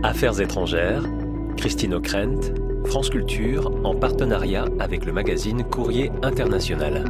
Affaires étrangères, Christine Ockrent, France Culture, en partenariat avec le magazine Courrier International.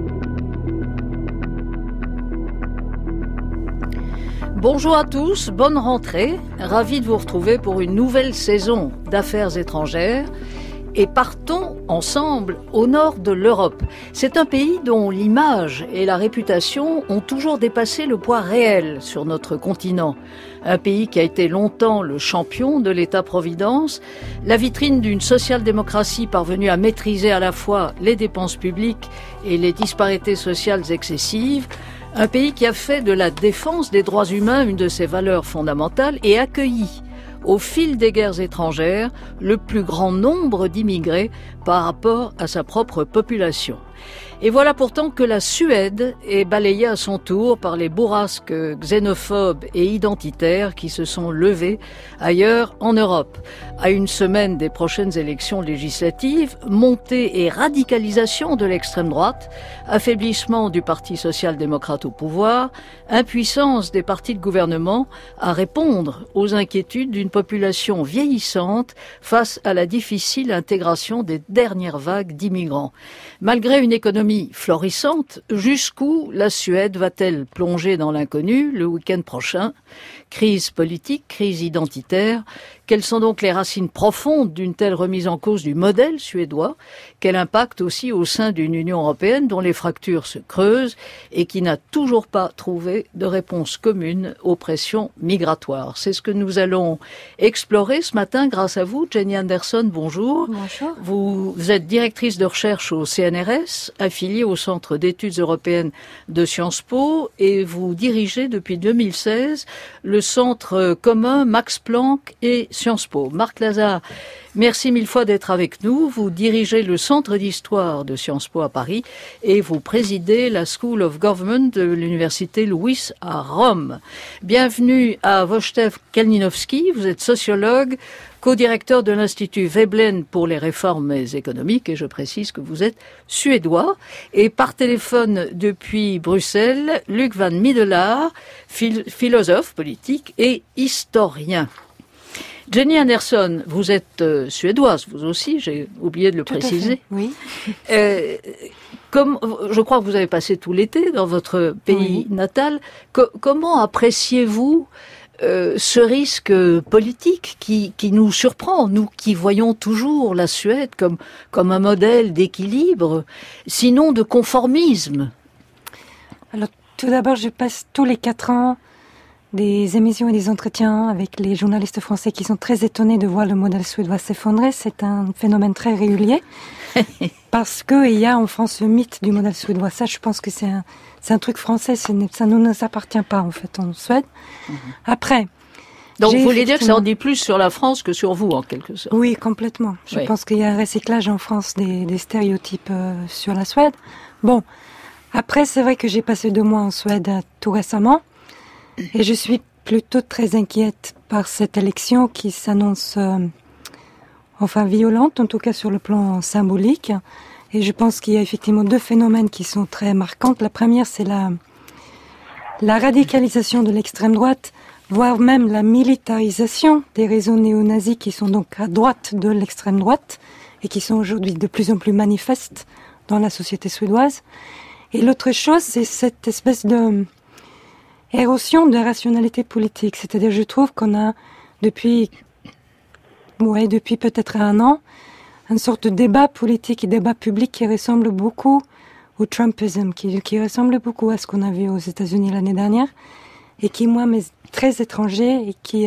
Bonjour à tous, bonne rentrée. Ravi de vous retrouver pour une nouvelle saison d'Affaires étrangères. Et partons ensemble au nord de l'Europe. C'est un pays dont l'image et la réputation ont toujours dépassé le poids réel sur notre continent. Un pays qui a été longtemps le champion de l'État-providence, la vitrine d'une social-démocratie parvenue à maîtriser à la fois les dépenses publiques et les disparités sociales excessives. Un pays qui a fait de la défense des droits humains une de ses valeurs fondamentales et accueilli, au fil des guerres étrangères, le plus grand nombre d'immigrés par rapport à sa propre population. Et voilà pourtant que la Suède est balayée à son tour par les bourrasques xénophobes et identitaires qui se sont levées ailleurs en Europe. À une semaine des prochaines élections législatives, montée et radicalisation de l'extrême droite, affaiblissement du Parti social-démocrate au pouvoir, impuissance des partis de gouvernement à répondre aux inquiétudes d'une population vieillissante face à la difficile intégration des dernières vagues d'immigrants. Malgré une économie florissante, jusqu'où la Suède va-t-elle plonger dans l'inconnu le week-end prochain ? Crise politique, crise identitaire. Quelles sont donc les racines profondes d'une telle remise en cause du modèle suédois ? Quel impact aussi au sein d'une Union européenne dont les fractures se creusent et qui n'a toujours pas trouvé de réponse commune aux pressions migratoires ? C'est ce que nous allons explorer ce matin grâce à vous. Jenny Anderson, bonjour. Bonjour. Vous êtes directrice de recherche au CNRS, affiliée au Centre d'études européennes de Sciences Po, et vous dirigez depuis 2016 le centre commun Max Planck et Sciences Po. Marc Lazare, merci mille fois d'être avec nous. Vous dirigez le centre d'histoire de Sciences Po à Paris et vous présidez la School of Government de l'université Louis à Rome. Bienvenue à Wojciech Kalninowski, vous êtes sociologue, co-directeur de l'Institut Veblen pour les réformes économiques, et je précise que vous êtes suédois. Et par téléphone depuis Bruxelles, Luc van Middelaar, philosophe politique et historien. Jenny Anderson, vous êtes suédoise, vous aussi, j'ai oublié de le préciser. Oui. Comme je crois que vous avez passé tout l'été dans votre pays natal, comment appréciez-vous ce risque politique qui nous surprend, nous qui voyons toujours la Suède comme un modèle d'équilibre, sinon de conformisme? Alors, tout d'abord, je passe tous les 4 ans des émissions et des entretiens avec les journalistes français qui sont très étonnés de voir le modèle suédois s'effondrer. C'est un phénomène très régulier parce qu'il y a en France le mythe du modèle suédois. Ça, je pense que c'est un truc français, ça ne nous appartient pas en fait en Suède. Après, donc vous voulez dire que ça en dit plus sur la France que sur vous en quelque sorte? Oui, complètement. Je pense qu'il y a un recyclage en France des stéréotypes sur la Suède. Bon, après c'est vrai que j'ai passé 2 mois en Suède tout récemment et je suis plutôt très inquiète par cette élection qui s'annonce violente, en tout cas sur le plan symbolique. Et je pense qu'il y a effectivement 2 phénomènes qui sont très marquants. La première, c'est la radicalisation de l'extrême droite, voire même la militarisation des réseaux néo-nazis qui sont donc à droite de l'extrême droite et qui sont aujourd'hui de plus en plus manifestes dans la société suédoise. Et l'autre chose, c'est cette espèce de érosion de la rationalité politique. C'est-à-dire, je trouve qu'on a depuis peut-être 1 an, une sorte de débat politique et débat public qui ressemble beaucoup au Trumpisme, qui ressemble beaucoup à ce qu'on a vu aux États-Unis l'année dernière, et qui, moi, m'est très étranger et qui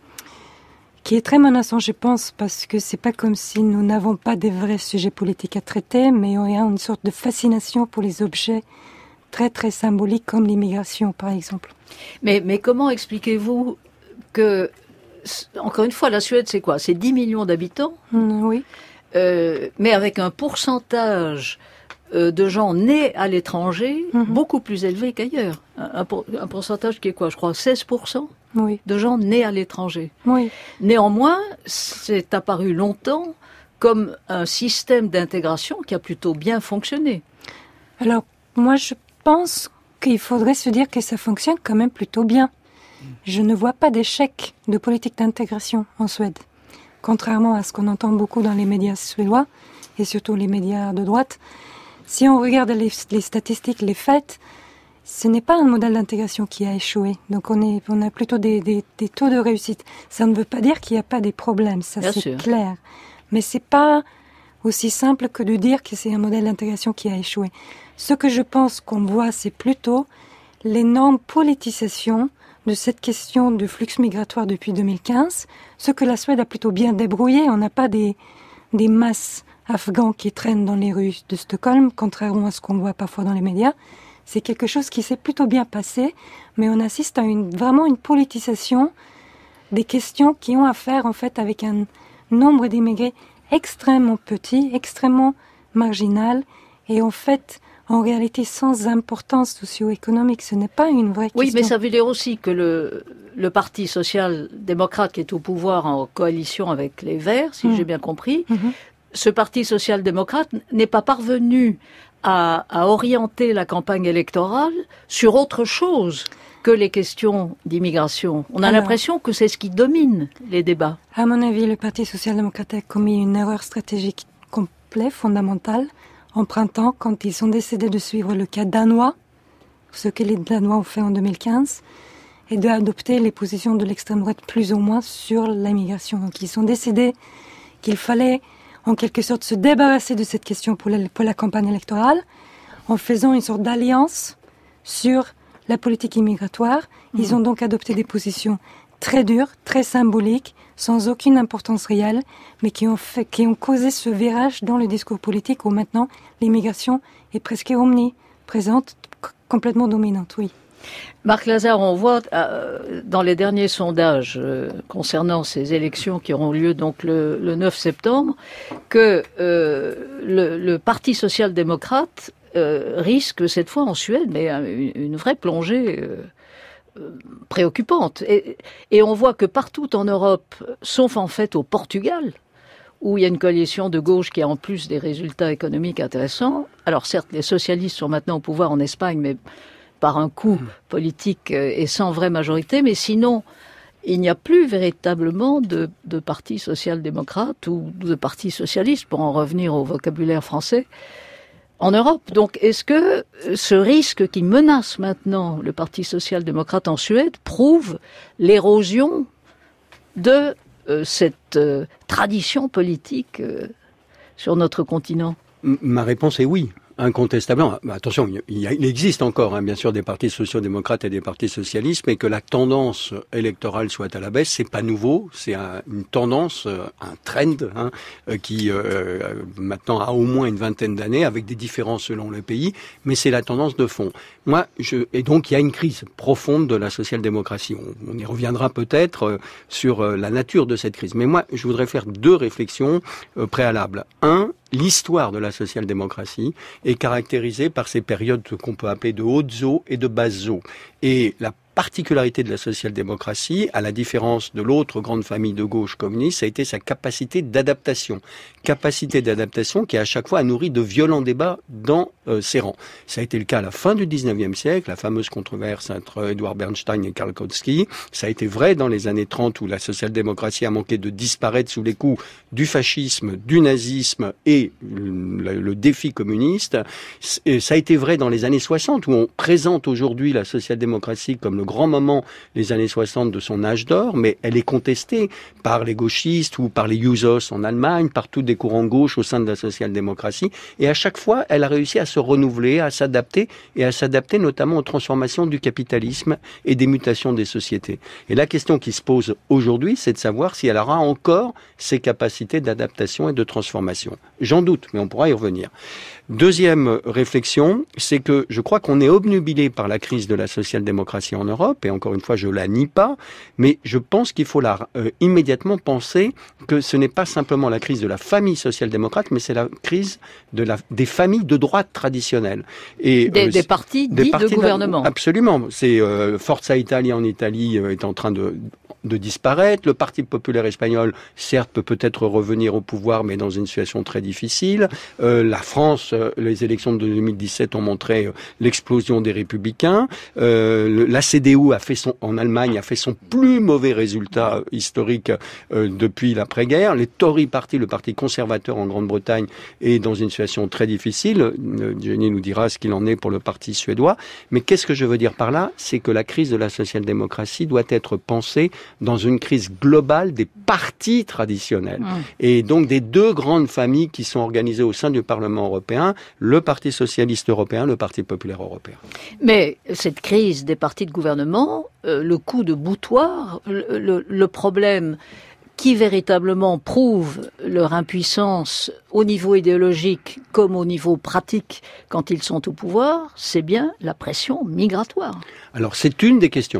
est très menaçant, je pense, parce que c'est pas comme si nous n'avons pas des vrais sujets politiques à traiter, mais il y a une sorte de fascination pour les objets très, très symboliques, comme l'immigration, par exemple. Mais comment expliquez-vous que, encore une fois, la Suède, c'est quoi? C'est 10 millions d'habitants? Oui. Mais avec un pourcentage de gens nés à l'étranger beaucoup plus élevé qu'ailleurs. Un pourcentage qui est quoi? Je crois 16% de gens nés à l'étranger. Oui. Néanmoins, c'est apparu longtemps comme un système d'intégration qui a plutôt bien fonctionné. Alors, moi, je pense qu'il faudrait se dire que ça fonctionne quand même plutôt bien. je ne vois pas d'échec de politique d'intégration en Suède. Contrairement à ce qu'on entend beaucoup dans les médias suédois, et surtout les médias de droite, si on regarde les statistiques, les faits, ce n'est pas un modèle d'intégration qui a échoué. Donc on a plutôt des taux de réussite. Ça ne veut pas dire qu'il n'y a pas des problèmes, ça Bien c'est sûr. clair. Mais c'est pas aussi simple que de dire que c'est un modèle d'intégration qui a échoué. Ce que je pense qu'on voit, c'est plutôt l'énorme politisation de cette question du flux migratoire depuis 2015, ce que la Suède a plutôt bien débrouillé. On n'a pas des masses afghans qui traînent dans les rues de Stockholm, contrairement à ce qu'on voit parfois dans les médias. C'est quelque chose qui s'est plutôt bien passé, mais on assiste à vraiment une politisation des questions qui ont à faire en fait avec un nombre d'immigrés extrêmement petit, extrêmement marginal, et en fait, en réalité, sans importance socio-économique. Ce n'est pas une vraie question. Oui, mais ça veut dire aussi que le Parti social-démocrate qui est au pouvoir en coalition avec les Verts, si j'ai bien compris, ce Parti social-démocrate n'est pas parvenu à orienter la campagne électorale sur autre chose que les questions d'immigration. On a l'impression que c'est ce qui domine les débats. À mon avis, le Parti social-démocrate a commis une erreur stratégique complète, fondamentale, en printemps, quand ils ont décidé de suivre le cas danois, ce que les Danois ont fait en 2015, et d'adopter les positions de l'extrême droite plus ou moins sur l'immigration. Donc ils ont décidé qu'il fallait en quelque sorte se débarrasser de cette question pour la campagne électorale, en faisant une sorte d'alliance sur la politique immigratoire. Ils ont donc adopté des positions très dures, très symboliques, sans aucune importance réelle, mais qui ont causé ce virage dans le discours politique où maintenant l'immigration est presque omniprésente, complètement dominante, oui. Marc Lazare, on voit dans les derniers sondages concernant ces élections qui auront lieu donc le 9 septembre que le Parti social-démocrate risque cette fois en Suède mais une vraie plongée préoccupante. Et on voit que partout en Europe, sauf en fait au Portugal, où il y a une coalition de gauche qui a en plus des résultats économiques intéressants. Alors certes, les socialistes sont maintenant au pouvoir en Espagne, mais par un coup politique et sans vraie majorité, mais sinon, il n'y a plus véritablement de parti social-démocrate ou de parti socialiste, pour en revenir au vocabulaire français, en Europe. Donc, est-ce que ce risque qui menace maintenant le Parti social-démocrate en Suède prouve l'érosion de cette tradition politique sur notre continent ? Ma réponse est oui. Incontestablement. Attention, il existe encore, bien sûr, des partis sociaux-démocrates et des partis socialistes, mais que la tendance électorale soit à la baisse, c'est pas nouveau. C'est une tendance, un trend, qui maintenant a au moins une vingtaine d'années, avec des différences selon le pays, mais c'est la tendance de fond. Et donc il y a une crise profonde de la social-démocratie. On y reviendra peut-être sur la nature de cette crise. Mais moi, je voudrais faire deux réflexions préalables. L'histoire de la social-démocratie est caractérisée par ces périodes qu'on peut appeler de hautes eaux et de basses eaux. Et la particularité de la social-démocratie, à la différence de l'autre grande famille de gauche communiste, ça a été sa capacité d'adaptation. Capacité d'adaptation qui, à chaque fois, a nourri de violents débats dans ses rangs. Ça a été le cas à la fin du 19e siècle, la fameuse controverse entre Edward Bernstein et Karl Kautsky. Ça a été vrai dans les années 30 où la social-démocratie a manqué de disparaître sous les coups du fascisme, du nazisme et le défi communiste. Ça a été vrai dans les années 60 où on présente aujourd'hui la social-démocratie comme le grand moment, les années 60 de son âge d'or, mais elle est contestée par les gauchistes ou par les Jusos en Allemagne, par tous des courants gauches au sein de la social-démocratie. Et à chaque fois, elle a réussi à se renouveler, à s'adapter, et à s'adapter notamment aux transformations du capitalisme et des mutations des sociétés. Et la question qui se pose aujourd'hui, c'est de savoir si elle aura encore ces capacités d'adaptation et de transformation. J'en doute, mais on pourra y revenir. Deuxième réflexion, c'est que je crois qu'on est obnubilé par la crise de la social-démocratie en Europe, et encore une fois, je la nie pas, mais je pense qu'il faut immédiatement penser que ce n'est pas simplement la crise de la famille social-démocrate, mais c'est la crise des familles de droite traditionnelle. traditionnels. Et des partis dits de gouvernement. Absolument. C'est Forza Italia en Italie est en train de disparaître. Le Parti populaire espagnol, certes, peut peut-être revenir au pouvoir, mais dans une situation très difficile. La France, les élections de 2017 ont montré l'explosion des Républicains. La CDU en Allemagne a fait son plus mauvais résultat historique depuis l'après-guerre. Les Tory Party, le parti conservateur en Grande-Bretagne, est dans une situation très difficile. Jenny nous dira ce qu'il en est pour le parti suédois. Mais qu'est-ce que je veux dire par là? C'est que la crise de la social-démocratie doit être pensée dans une crise globale des partis traditionnels. Et donc des deux grandes familles qui sont organisées au sein du Parlement européen, le Parti socialiste européen, le Parti populaire européen. Mais cette crise des partis de gouvernement, le coup de boutoir, le problème qui véritablement prouve leur impuissance au niveau idéologique comme au niveau pratique quand ils sont au pouvoir, c'est bien la pression migratoire. Alors c'est une des questions.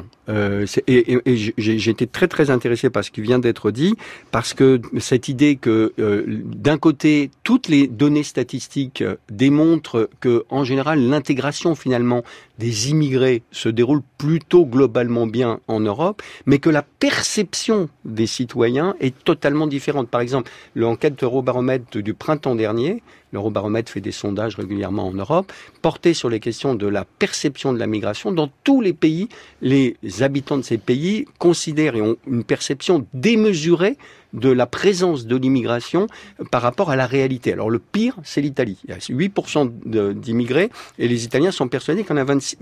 J'ai été très très intéressé par ce qui vient d'être dit, parce que cette idée que d'un côté toutes les données statistiques démontrent que en général l'intégration finalement des immigrés se déroule plutôt globalement bien en Europe, mais que la perception des citoyens est totalement différente. Par exemple, l'enquête Eurobaromètre du printemps dernier, l'Eurobaromètre fait des sondages régulièrement en Europe, portés sur les questions de la perception de la migration. Dans tous les pays, les habitants de ces pays considèrent et ont une perception démesurée de la présence de l'immigration par rapport à la réalité. Alors le pire, c'est l'Italie. Il y a 8% d'immigrés et les Italiens sont persuadés qu'il y en a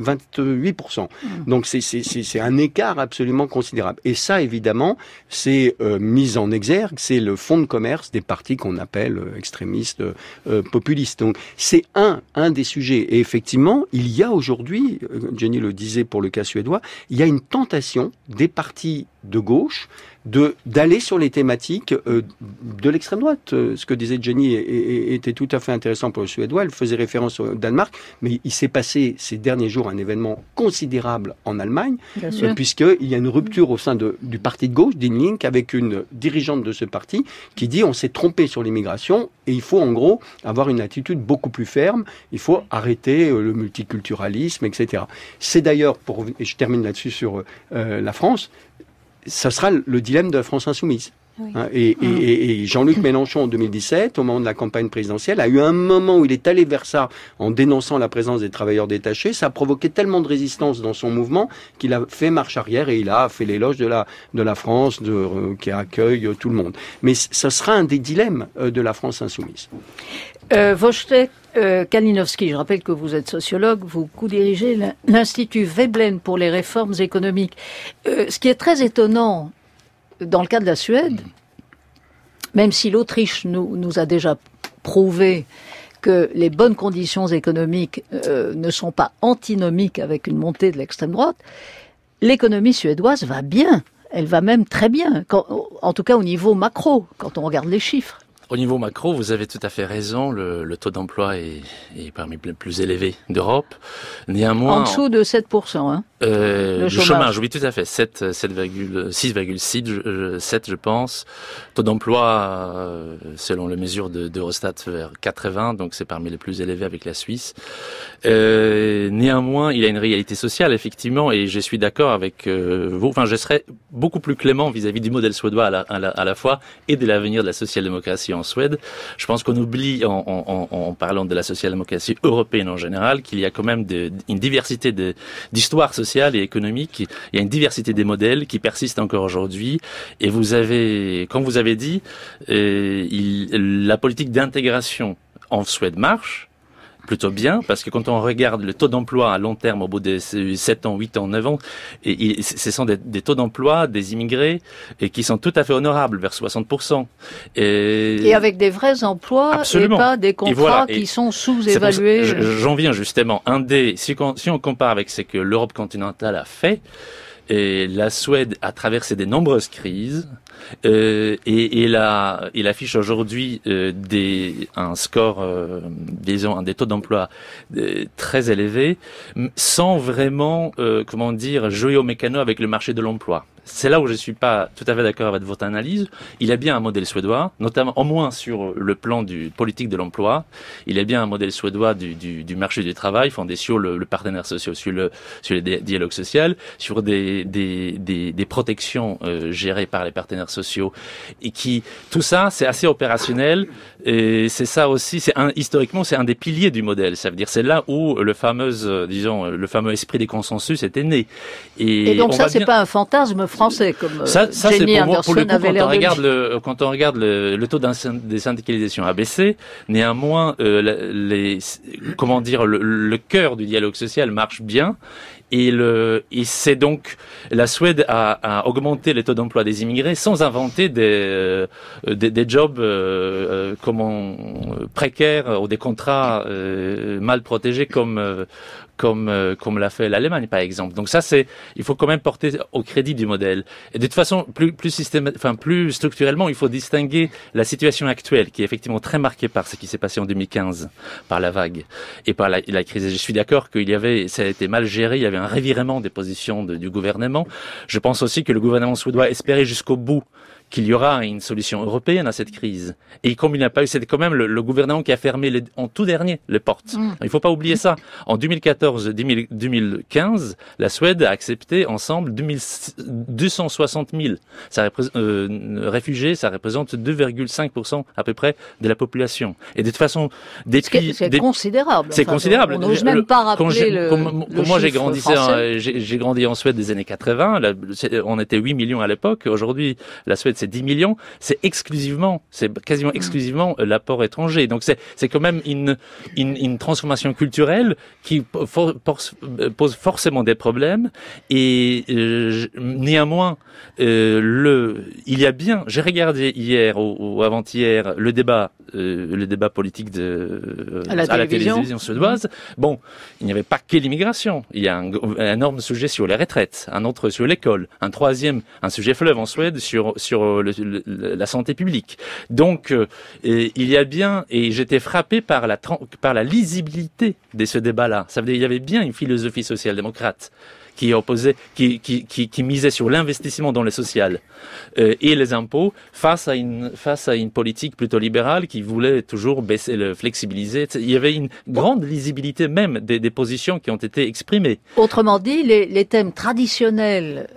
28%. Donc c'est un écart absolument considérable. Et ça, évidemment, c'est mis en exergue, c'est le fonds de commerce des partis qu'on appelle extrémistes, populistes. Donc c'est un des sujets. Et effectivement, il y a aujourd'hui, Jenny le disait pour le cas suédois, il y a une tentation des partis de gauche d'aller sur les thématiques de l'extrême droite. Ce que disait Jenny était tout à fait intéressant pour le Suédois. Elle faisait référence au Danemark, mais il s'est passé ces derniers jours un événement considérable en Allemagne, puisqu'il y a une rupture au sein du parti de gauche, Die Linke, avec une dirigeante de ce parti qui dit on s'est trompé sur l'immigration et il faut en gros avoir une attitude beaucoup plus ferme, il faut arrêter le multiculturalisme, etc. C'est d'ailleurs, et je termine là-dessus sur la France, ça sera le dilemme de la France insoumise. Oui. Et Jean-Luc Mélenchon, en 2017, au moment de la campagne présidentielle, a eu un moment où il est allé vers ça en dénonçant la présence des travailleurs détachés. Ça a provoqué tellement de résistance dans son mouvement qu'il a fait marche arrière et il a fait l'éloge de la France qui accueille tout le monde. Mais ça sera un des dilemmes de la France insoumise. Wojtek Kalinowski, je rappelle que vous êtes sociologue, vous co-dirigez l'Institut Veblen pour les réformes économiques. Ce qui est très étonnant dans le cas de la Suède, même si l'Autriche nous a déjà prouvé que les bonnes conditions économiques ne sont pas antinomiques avec une montée de l'extrême droite, l'économie suédoise va bien. Elle va même très bien, en tout cas au niveau macro, quand on regarde les chiffres. Au niveau macro, vous avez tout à fait raison, le taux d'emploi est parmi les plus élevés d'Europe. Néanmoins, en dessous de 7%, hein. Le chômage, oui, tout à fait. 6,7, je pense. Taux d'emploi, selon les mesures d'Eurostat, vers 80, donc c'est parmi les plus élevés avec la Suisse. Néanmoins, il y a une réalité sociale, effectivement, et je suis d'accord avec vous. Enfin, je serais beaucoup plus clément vis-à-vis du modèle suédois à la fois et de l'avenir de la social-démocratie en Suède. Je pense qu'on oublie, en parlant de la social-démocratie européenne en général, qu'il y a quand même une diversité d'histoires sociales et économiques. Il y a une diversité des modèles qui persistent encore aujourd'hui. Et comme vous avez dit, la politique d'intégration en Suède marche plutôt bien, parce que quand on regarde le taux d'emploi à long terme au bout de 7 ans, 8 ans, 9 ans, ce sont des taux d'emploi des immigrés et qui sont tout à fait honorables, vers 60%. Et avec des vrais emplois. Absolument. Et pas des contrats qui sont sous-évalués. J'en viens justement. Si on compare avec ce que l'Europe continentale a fait, et la Suède a traversé de nombreuses crises, et il affiche aujourd'hui un score, disons, des taux d'emploi très élevés, sans vraiment, jouer au mécano avec le marché de l'emploi. C'est là où je suis pas tout à fait d'accord avec votre analyse. Il a bien un modèle suédois, notamment, au moins sur le plan du politique de l'emploi. Il a bien un modèle suédois du marché du travail, fondé sur le partenaire social, sur les dialogues sociaux, sur des protections gérées par les partenaires sociaux, et tout ça, c'est assez opérationnel. Et c'est ça aussi, historiquement, c'est un des piliers du modèle. Ça veut dire, c'est là où le fameux esprit des consensus était né. Et donc ça, c'est pas un fantasme français, comme ça c'est pour moi, pour le coup, quand on regarde le taux des syndicalisations a baissé. Néanmoins, le cœur du dialogue social marche bien. Et c'est donc, la Suède a augmenté les taux d'emploi des immigrés sans inventer des jobs précaires ou des contrats mal protégés comme l'a fait l'Allemagne, par exemple. Donc ça, il faut quand même porter au crédit du modèle. Et de toute façon, plus structurellement, il faut distinguer la situation actuelle, qui est effectivement très marquée par ce qui s'est passé en 2015, par la vague et par la crise. Et je suis d'accord ça a été mal géré, il y avait un revirement des positions du gouvernement. Je pense aussi que le gouvernement suédois espérait jusqu'au bout qu'il y aura une solution européenne à cette crise. Et comme il n'a pas eu, c'était quand même le gouvernement qui a fermé en tout dernier les portes. Il faut pas oublier ça. En 2014-2015, la Suède a accepté ensemble 260 000 réfugiés. Ça représente 2,5% à peu près de la population. Et de toute façon, c'est considérable. C'est considérable. On n'ose même pas rappeler le moi, j'ai grandi en Suède des années 80. On était 8 millions à l'époque. Aujourd'hui, la Suède, c'est 10 millions, c'est quasiment exclusivement l'apport étranger. Donc c'est quand même une transformation culturelle qui pose forcément des problèmes. Et néanmoins, il y a bien. J'ai regardé hier ou avant-hier le débat politique à la télévision suédoise. Bon, il n'y avait pas que l'immigration. Il y a un énorme sujet sur les retraites, un autre sur l'école, un troisième, un sujet fleuve en Suède sur la santé publique. Donc, il y a bien, et j'étais frappé par la lisibilité de ce débat-là. Ça veut dire, il y avait bien une philosophie social-démocrate qui misait sur l'investissement dans le social et les impôts face à une politique plutôt libérale qui voulait toujours flexibiliser. Il y avait une grande lisibilité même des positions qui ont été exprimées. Autrement dit, les thèmes traditionnels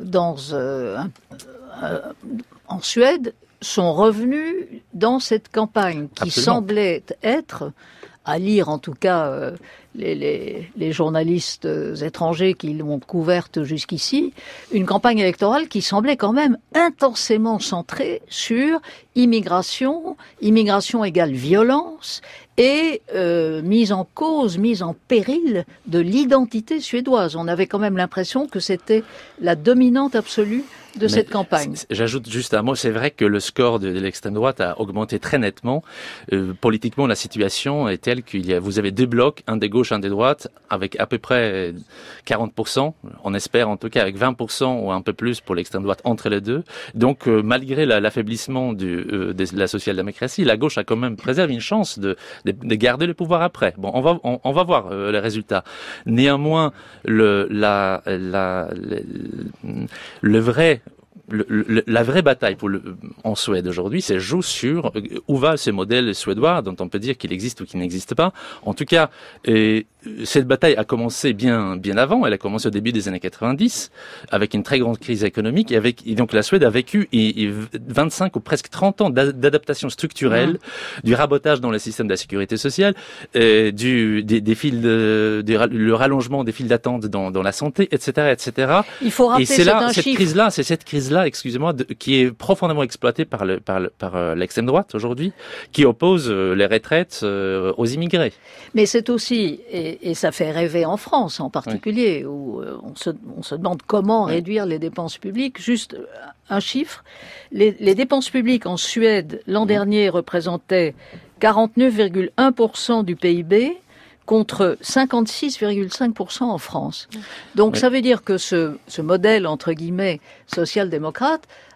en Suède sont revenus dans cette campagne qui Absolument. semblait être, à lire en tout cas les journalistes étrangers qui l'ont couverte jusqu'ici, une campagne électorale qui semblait quand même intensément centrée sur immigration égale violence et mise en cause, mise en péril de l'identité suédoise. On avait quand même l'impression que c'était la dominante absolue de cette campagne. J'ajoute juste un mot, c'est vrai que le score de l'extrême droite a augmenté très nettement. Politiquement, la situation est telle vous avez deux blocs, un des gauches, un des droites, avec à peu près 40%, on espère en tout cas avec 20% ou un peu plus pour l'extrême droite entre les deux. Donc malgré l'affaiblissement de la social-démocratie, la gauche a quand même préservé une chance de garder le pouvoir après. Bon, on va voir les résultats. Néanmoins, la vraie bataille en Suède aujourd'hui, c'est joue sur où va ce modèle suédois dont on peut dire qu'il existe ou qu'il n'existe pas. En tout cas, cette bataille a commencé bien avant. Elle a commencé au début des années 90 avec une très grande crise économique et donc la Suède a vécu 25 ou presque 30 ans d'adaptation structurelle, du rabotage dans le système de la sécurité sociale, le rallongement des files d'attente dans la santé, etc., etc. Il faut rappeler, c'est cette crise-là, excusez-moi, qui est profondément exploitée par l'extrême droite aujourd'hui, qui oppose les retraites aux immigrés. Mais c'est aussi, et ça fait rêver en France en particulier, où on se demande comment réduire les dépenses publiques. Juste un chiffre, les dépenses publiques en Suède l'an dernier représentaient 49,1% du PIB, contre 56,5% en France. Donc ça veut dire que ce modèle, entre guillemets, social-démocrate,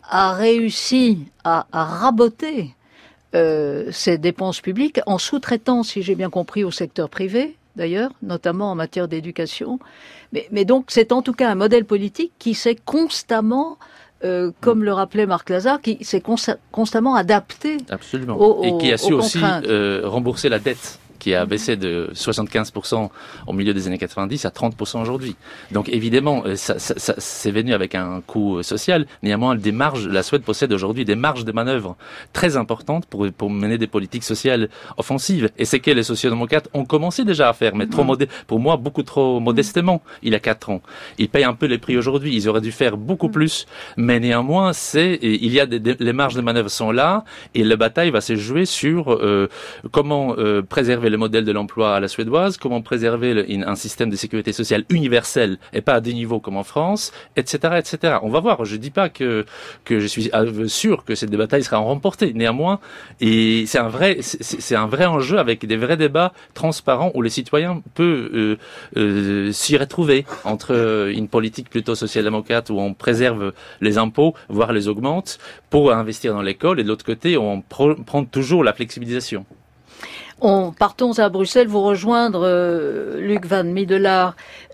a réussi à raboter ces dépenses publiques en sous-traitant, si j'ai bien compris, au secteur privé, d'ailleurs, notamment en matière d'éducation. Mais donc, c'est en tout cas un modèle politique qui s'est constamment, comme le rappelait Marc Lazare, qui s'est constamment adapté. Absolument. Et qui a su aussi rembourser la dette, qui a baissé de 75% au milieu des années 90 à 30% aujourd'hui. Donc évidemment, ça c'est venu avec un coût social. Néanmoins, la Suède possède aujourd'hui des marges de manœuvre très importantes pour mener des politiques sociales offensives. Et c'est que les sociodémocrates ont commencé déjà à faire, mais pour moi, beaucoup trop modestement, il y a 4 ans. Ils payent un peu les prix aujourd'hui. Ils auraient dû faire beaucoup plus. Mais néanmoins, les marges de manœuvre sont là, et la bataille va se jouer sur comment préserver le modèle de l'emploi à la suédoise, comment préserver un système de sécurité sociale universel et pas à des niveaux comme en France, etc., etc. On va voir. Je dis pas que je suis sûr que cette bataille sera remportée. Néanmoins, et c'est un vrai enjeu avec des vrais débats transparents où les citoyens peuvent s'y retrouver entre une politique plutôt social-démocrate où on préserve les impôts, voire les augmente pour investir dans l'école, et de l'autre côté, on prend toujours la flexibilisation. Partons à Bruxelles, vous rejoindre, Luc Van Middelaar.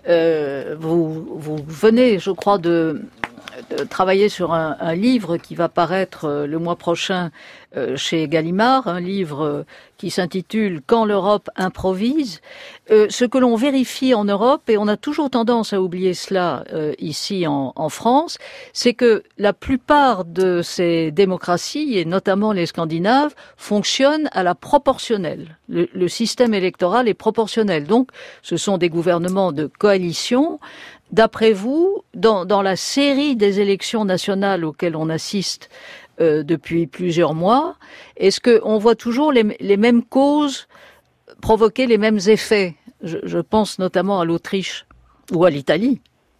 Vous venez, je crois, de travailler sur un livre qui va paraître le mois prochain chez Gallimard, un livre qui s'intitule « Quand l'Europe improvise ». Ce que l'on vérifie en Europe, et on a toujours tendance à oublier cela ici en France, c'est que la plupart de ces démocraties, et notamment les Scandinaves, fonctionnent à la proportionnelle. Le système électoral est proportionnel. Donc, ce sont des gouvernements de coalition. D'après vous, dans la série des élections nationales auxquelles on assiste depuis plusieurs mois, est-ce qu'on voit toujours les mêmes causes provoquer les mêmes effets? Je pense notamment à l'Autriche ou à l'Italie.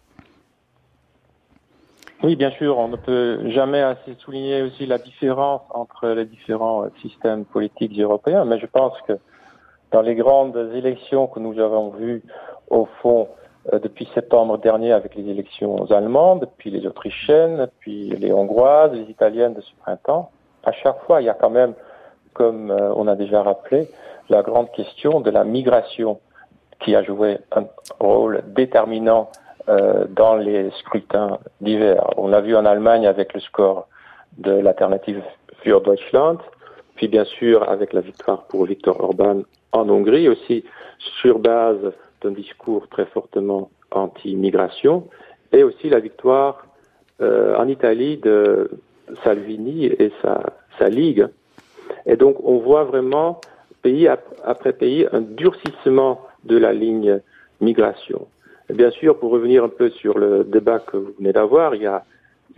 Oui, bien sûr, on ne peut jamais assez souligner aussi la différence entre les différents systèmes politiques européens, mais je pense que dans les grandes élections que nous avons vues, au fond, depuis septembre dernier avec les élections allemandes, puis les autrichiennes, puis les hongroises, les italiennes de ce printemps, à chaque fois, il y a quand même, comme on a déjà rappelé, la grande question de la migration qui a joué un rôle déterminant dans les scrutins d'hiver. On l'a vu en Allemagne avec le score de l'alternative für Deutschland, puis bien sûr avec la victoire pour Viktor Orban en Hongrie, aussi sur base d'un discours très fortement anti-migration, et aussi la victoire en Italie de Salvini et sa Ligue. Et donc on voit vraiment, pays après pays, un durcissement de la ligne migration. Et bien sûr, pour revenir un peu sur le débat que vous venez d'avoir, il y a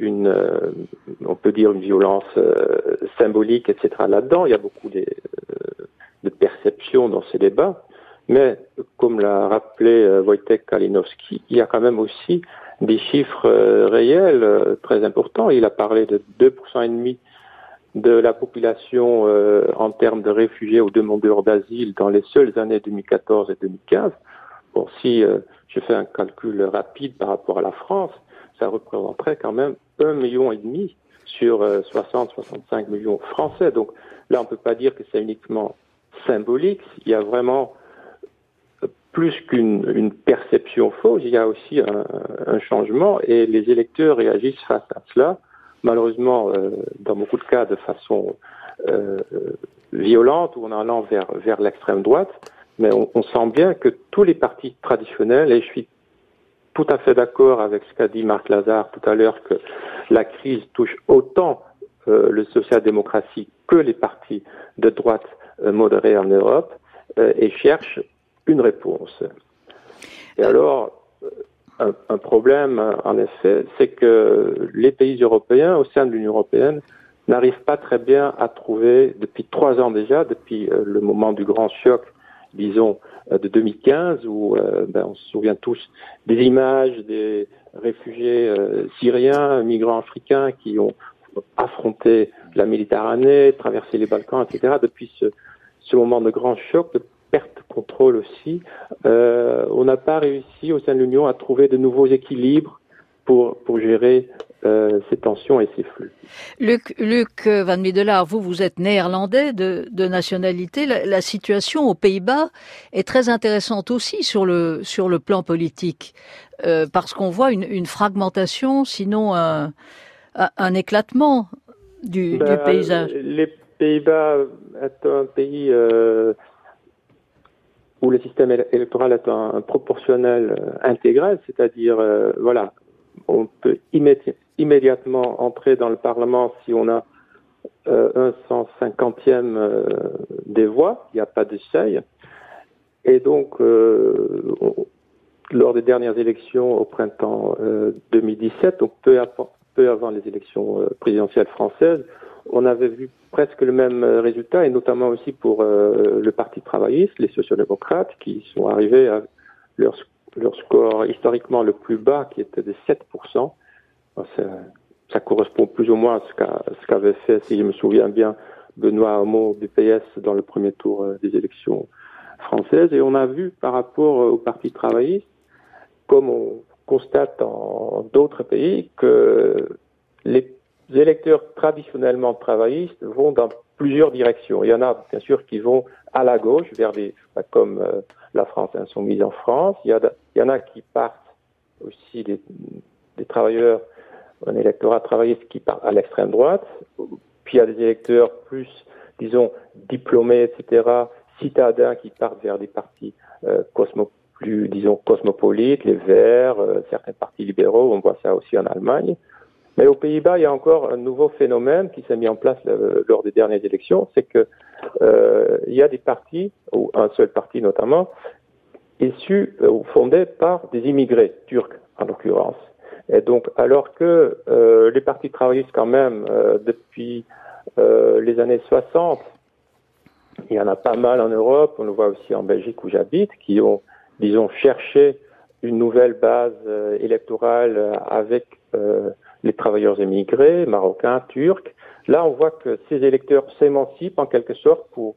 on peut dire une violence symbolique, etc. là-dedans. Il y a beaucoup de perceptions dans ces débats. Mais, comme l'a rappelé Wojtek Kalinowski, il y a quand même aussi des chiffres réels très importants. Il a parlé de 2,5% de la population en termes de réfugiés ou demandeurs d'asile dans les seules années 2014 et 2015. Bon, si je fais un calcul rapide par rapport à la France, ça représenterait quand même 1,5 million sur 60-65 millions français. Donc là, on ne peut pas dire que c'est uniquement symbolique. Il y a vraiment plus qu'une perception fausse, il y a aussi un changement, et les électeurs réagissent face à cela. Malheureusement, dans beaucoup de cas, de façon violente, ou en allant vers l'extrême droite. Mais on sent bien que tous les partis traditionnels, et je suis tout à fait d'accord avec ce qu'a dit Marc Lazare tout à l'heure, que la crise touche autant le social-démocratie que les partis de droite modérés en Europe, et cherchent une réponse. Et alors, un problème, en effet, c'est que les pays européens, au sein de l'Union européenne, n'arrivent pas très bien à trouver, depuis 3 ans déjà, depuis le moment du grand choc, disons, de 2015, où on se souvient tous des images des réfugiés syriens, migrants africains qui ont affronté la Méditerranée, traversé les Balkans, etc. Depuis ce moment de grand choc, de perte de contrôle aussi, on n'a pas réussi au sein de l'Union à trouver de nouveaux équilibres pour gérer ces tensions et ces flux. Luc Van Middelaar, vous êtes néerlandais de nationalité. La situation aux Pays-Bas est très intéressante aussi sur le plan politique, parce qu'on voit une fragmentation, sinon un éclatement du paysage. Les Pays-Bas est un pays où le système électoral est un proportionnel intégral, c'est-à-dire, on peut immédiatement entrer dans le Parlement si on a un 150e des voix, il n'y a pas de seuil. Et donc, lors des dernières élections au printemps 2017, donc peu avant les élections présidentielles françaises, on avait vu presque le même résultat, et notamment aussi pour le Parti travailliste, les sociaux-démocrates, qui sont arrivés à leur score historiquement le plus bas, qui était de 7%. Ça correspond plus ou moins à ce qu'avait fait, si je me souviens bien, Benoît Hamon du PS dans le premier tour des élections françaises. Et on a vu par rapport au Parti travailliste, comme on constate dans d'autres pays, que les électeurs traditionnellement travaillistes vont dans plusieurs directions. Il y en a, bien sûr, qui vont à la gauche, vers comme la France insoumise en France. Il y en a qui partent aussi des travailleurs, un électorat travailliste qui part à l'extrême droite. Puis il y a des électeurs plus, disons, diplômés, etc., citadins qui partent vers des partis plus, disons, cosmopolites, les Verts, certains partis libéraux. On voit ça aussi en Allemagne. Mais aux Pays-Bas, il y a encore un nouveau phénomène qui s'est mis en place lors des dernières élections, c'est que il y a des partis, ou un seul parti notamment, issus ou fondés par des immigrés turcs, en l'occurrence. Et donc, alors que les partis travaillistes, quand même, depuis les années 60, il y en a pas mal en Europe, on le voit aussi en Belgique où j'habite, qui ont, disons, cherché une nouvelle base électorale avec les travailleurs émigrés, marocains, turcs. Là, on voit que ces électeurs s'émancipent en quelque sorte pour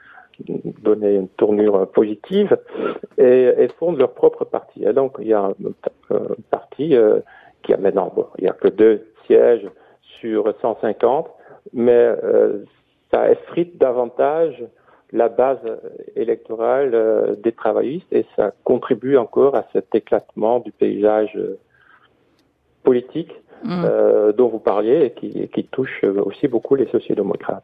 donner une tournure positive et fondent leur propre parti. Et donc, il y a un parti qui a maintenant, il n'y a que 2 sièges sur 150, mais ça effrite davantage la base électorale des travaillistes et ça contribue encore à cet éclatement du paysage politique dont vous parliez et qui touche aussi beaucoup les sociaux-démocrates.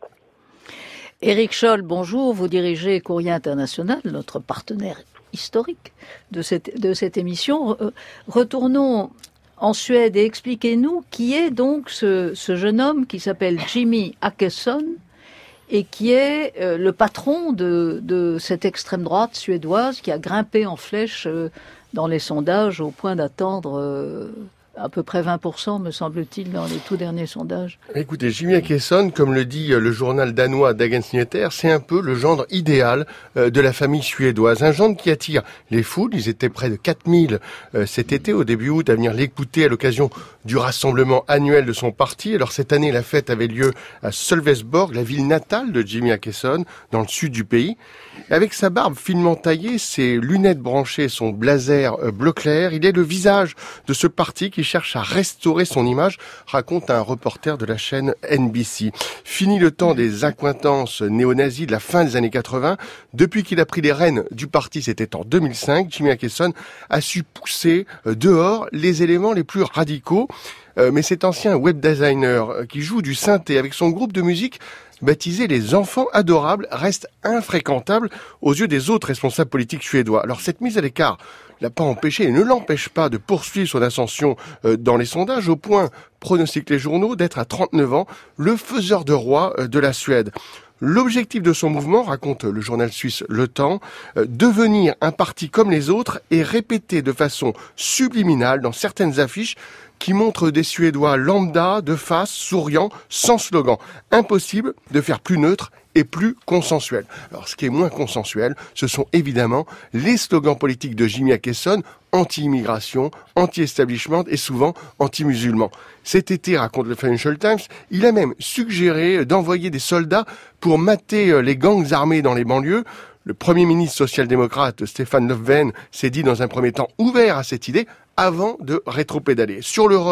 Éric Scholl, bonjour. Vous dirigez Courrier International, notre partenaire historique de cette émission. Retournons en Suède et expliquez-nous qui est donc ce jeune homme qui s'appelle Jimmy Åkesson et qui est le patron de cette extrême droite suédoise qui a grimpé en flèche dans les sondages au point d'attendre à peu près 20%, me semble-t-il, dans les tout derniers sondages. Écoutez, Jimmy Åkesson, comme le dit le journal danois Dagens Nyheter, c'est un peu le gendre idéal de la famille suédoise. Un gendre qui attire les foules. Ils étaient près de 4000 cet été, au début août, à venir l'écouter à l'occasion du rassemblement annuel de son parti. Alors cette année, la fête avait lieu à Sölvesborg, la ville natale de Jimmy Åkesson, dans le sud du pays. Et avec sa barbe finement taillée, ses lunettes branchées, son blazer bleu clair, il est le visage de ce parti qui cherche à restaurer son image, raconte un reporter de la chaîne NBC. Fini le temps des accointances néo-nazis de la fin des années 80. Depuis qu'il a pris les rênes du parti, c'était en 2005, Jimmy Åkesson a su pousser dehors les éléments les plus radicaux. Mais cet ancien web designer qui joue du synthé avec son groupe de musique baptisé les enfants adorables reste infréquentable aux yeux des autres responsables politiques suédois. Alors cette mise à l'écart l'a pas empêché et ne l'empêche pas de poursuivre son ascension dans les sondages, au point, pronostiquent les journaux, d'être à 39 ans le faiseur de roi de la Suède. L'objectif de son mouvement, raconte le journal suisse Le Temps, devenir un parti comme les autres et répéter de façon subliminale dans certaines affiches qui montrent des Suédois lambda, de face, souriants, sans slogan. Impossible de faire plus neutre et plus consensuel. Alors ce qui est moins consensuel, ce sont évidemment les slogans politiques de Jimmy Åkesson, anti-immigration, anti-establishment et souvent anti-musulmans. Cet été, raconte le Financial Times, il a même suggéré d'envoyer des soldats pour mater les gangs armés dans les banlieues. Le Premier ministre social-démocrate Stefan Löfven s'est dit dans un premier temps ouvert à cette idée avant de rétropédaler. Sur l'Europe,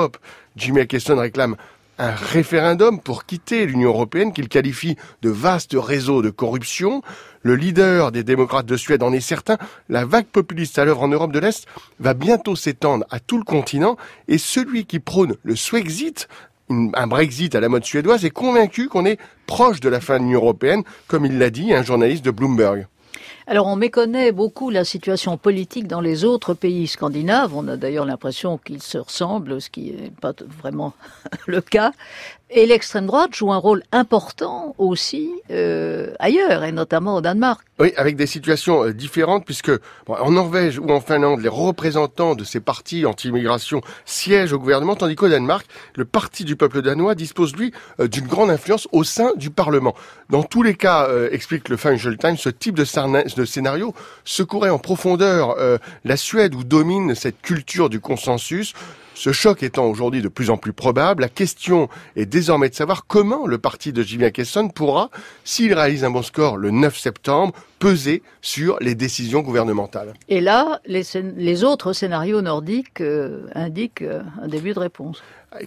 Jimmy Åkesson réclame un référendum pour quitter l'Union européenne qu'il qualifie de vaste réseau de corruption. Le leader des démocrates de Suède en est certain. La vague populiste à l'œuvre en Europe de l'Est va bientôt s'étendre à tout le continent et celui qui prône le Swexit, un Brexit à la mode suédoise, est convaincu qu'on est proche de la fin de l'Union européenne, comme il l'a dit un journaliste de Bloomberg. Alors on méconnaît beaucoup la situation politique dans les autres pays scandinaves. On a d'ailleurs l'impression qu'ils se ressemblent, ce qui n'est pas vraiment le cas. Et l'extrême droite joue un rôle important aussi ailleurs, et notamment au Danemark. Oui, avec des situations différentes, puisque en Norvège ou en Finlande, les représentants de ces partis anti-immigration siègent au gouvernement, tandis qu'au Danemark, le parti du peuple danois dispose, lui, d'une grande influence au sein du Parlement. Dans tous les cas, explique le Financial Times, ce type de scénario secouerait en profondeur la Suède où domine cette culture du consensus. Ce choc étant aujourd'hui de plus en plus probable, la question est désormais de savoir comment le parti de Jimmy Åkesson pourra, s'il réalise un bon score le 9 septembre, peser sur les décisions gouvernementales. Et là, les autres scénarios nordiques indiquent un début de réponse.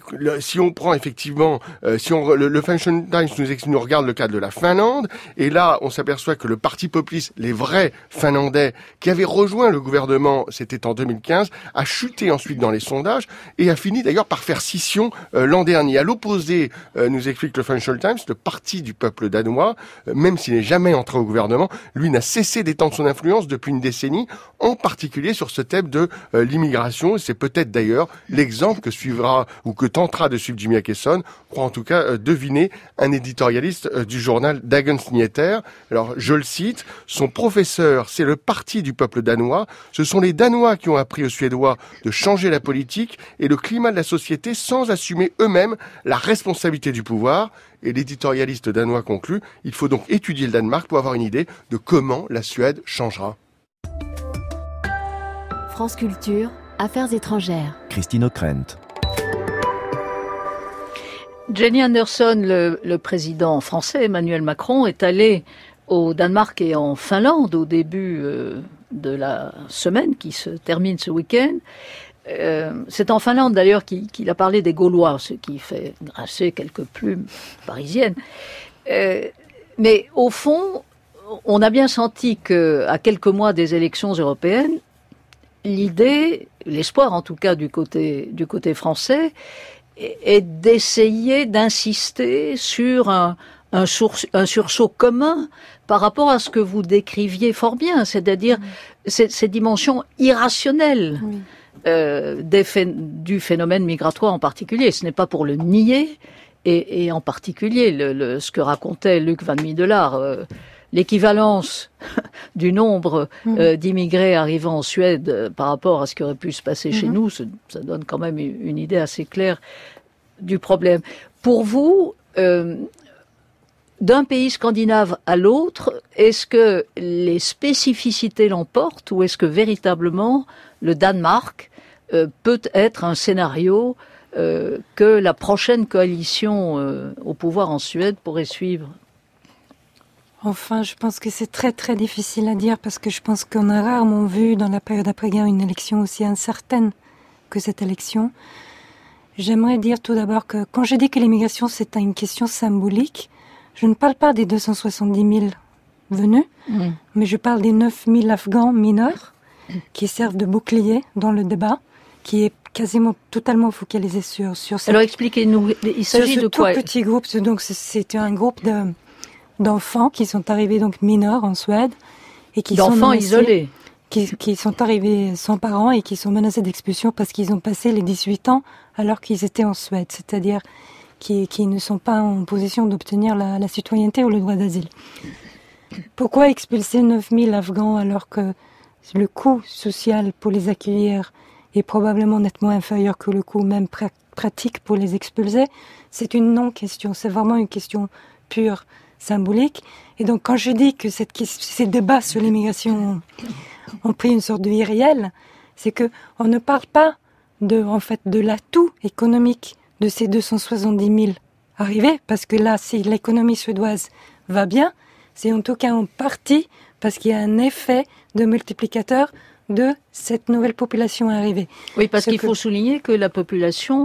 Si on prend effectivement, le Financial Times nous regarde le cas de la Finlande, et là on s'aperçoit que le parti populiste, les vrais Finlandais, qui avaient rejoint le gouvernement, c'était en 2015, a chuté ensuite dans les sondages et a fini d'ailleurs par faire scission l'an dernier. À l'opposé, nous explique le Financial Times, le parti du peuple danois, même s'il n'est jamais entré au gouvernement, lui n'a cessé d'étendre son influence depuis une décennie, en particulier sur ce thème de l'immigration. C'est peut-être d'ailleurs l'exemple que suivra ou que tentera de suivre Jimmy Åkesson, croit en tout cas deviner un éditorialiste du journal Dagens Nyheter. Alors, je le cite, son professeur, c'est le parti du peuple danois. Ce sont les Danois qui ont appris aux Suédois de changer la politique et le climat de la société sans assumer eux-mêmes la responsabilité du pouvoir. Et l'éditorialiste danois conclut, il faut donc étudier le Danemark pour avoir une idée de comment la Suède changera. France Culture, Affaires étrangères. Christine Krent. Jenny Andersson, le président français Emmanuel Macron, est allé au Danemark et en Finlande au début de la semaine qui se termine ce week-end. C'est en Finlande d'ailleurs qu'il a parlé des Gaulois, ce qui fait grincer quelques plumes parisiennes. Mais au fond, on a bien senti qu'à quelques mois des élections européennes, l'idée, l'espoir en tout cas du côté français, est d'essayer d'insister sur un sursaut commun par rapport à ce que vous décriviez fort bien, c'est-à-dire ces dimensions irrationnelles du phénomène migratoire en particulier. Ce n'est pas pour le nier, et en particulier ce que racontait Luc Van Middelaar, l'équivalence du nombre d'immigrés arrivant en Suède par rapport à ce qui aurait pu se passer chez nous, ça donne quand même une idée assez claire du problème. Pour vous, d'un pays scandinave à l'autre, est-ce que les spécificités l'emportent ou est-ce que véritablement le Danemark peut être un scénario que la prochaine coalition au pouvoir en Suède pourrait suivre ? Enfin, je pense que c'est très très difficile à dire parce que je pense qu'on a rarement vu dans la période après-guerre une élection aussi incertaine que cette élection. J'aimerais dire tout d'abord que quand je dis que l'immigration c'est une question symbolique, je ne parle pas des 270 000 venus, mais je parle des 9 000 Afghans mineurs qui servent de bouclier dans le débat, qui est quasiment totalement focalisé sur cette... Alors expliquez-nous, il s'agit de quoi ? Tout petit groupe, donc c'est un groupe d'enfants qui sont arrivés donc mineurs en Suède et qui sont d'enfants isolés, qui sont arrivés sans parents et qui sont menacés d'expulsion parce qu'ils ont passé les 18 ans alors qu'ils étaient en Suède, c'est-à-dire qui ne sont pas en position d'obtenir la citoyenneté ou le droit d'asile. Pourquoi expulser 9 000 Afghans alors que le coût social pour les accueillir est probablement nettement inférieur que le coût même pratique pour les expulser? C'est une non-question, c'est vraiment une question pure symbolique. Et donc quand je dis que ces débats sur l'immigration ont pris une sorte de vie réelle, c'est que on ne parle pas de l'atout économique de ces 270 000 arrivés, parce que là, si l'économie suédoise va bien, c'est en tout cas en partie parce qu'il y a un effet de multiplicateur de cette nouvelle population arrivée. Oui, parce qu'il faut souligner que la population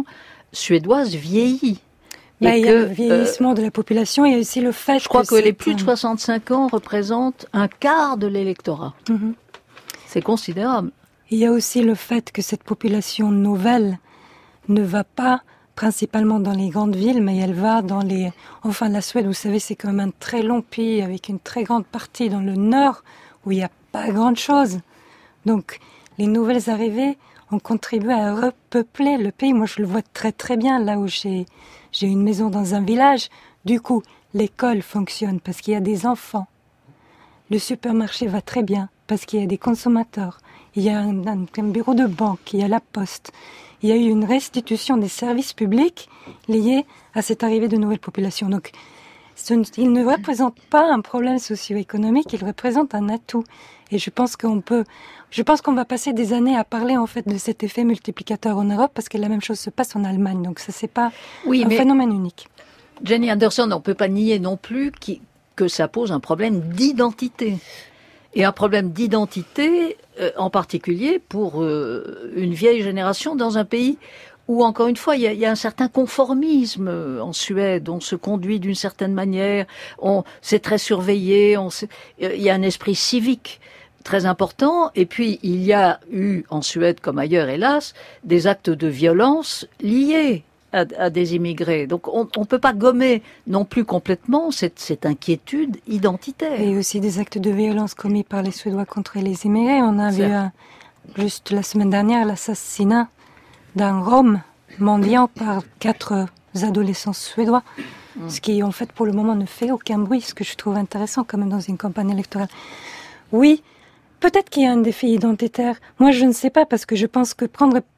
suédoise vieillit. Il y a le vieillissement de la population, il y a aussi le fait je crois que les plus de 65 ans représentent un quart de l'électorat. Mm-hmm. C'est considérable. Il y a aussi le fait que cette population nouvelle ne va pas principalement dans les grandes villes, mais elle va dans les... Enfin, la Suède, vous savez, c'est quand même un très long pays avec une très grande partie dans le nord où il n'y a pas grand-chose. Donc, les nouvelles arrivées ont contribué à repeupler le pays. Moi, je le vois très très bien là où j'ai une maison dans un village. Du coup, l'école fonctionne parce qu'il y a des enfants. Le supermarché va très bien parce qu'il y a des consommateurs. Il y a un bureau de banque, il y a la poste. Il y a eu une restitution des services publics liés à cette arrivée de nouvelles populations. Donc, il ne représente pas un problème socio-économique, il représente un atout. Et je pense qu'on va passer des années à parler en fait de cet effet multiplicateur en Europe parce que la même chose se passe en Allemagne. Donc ça, c'est pas un phénomène unique. Jenny Anderson, on ne peut pas nier non plus que ça pose un problème d'identité. Et un problème d'identité, en particulier pour une vieille génération dans un pays où, encore une fois, il y a un certain conformisme en Suède. On se conduit d'une certaine manière, c'est très surveillé, il y a un esprit civique très important. Et puis, il y a eu, en Suède comme ailleurs, hélas, des actes de violence liés à des immigrés. Donc on ne peut pas gommer non plus complètement cette inquiétude identitaire. Et aussi des actes de violence commis par les Suédois contre les immigrés. On a vu juste la semaine dernière l'assassinat d'un Rome mendiant par 4 adolescents suédois. Ce qui en fait pour le moment ne fait aucun bruit, ce que je trouve intéressant quand même dans une campagne électorale. Oui, peut-être qu'il y a un défi identitaire. Moi je ne sais pas parce que je pense que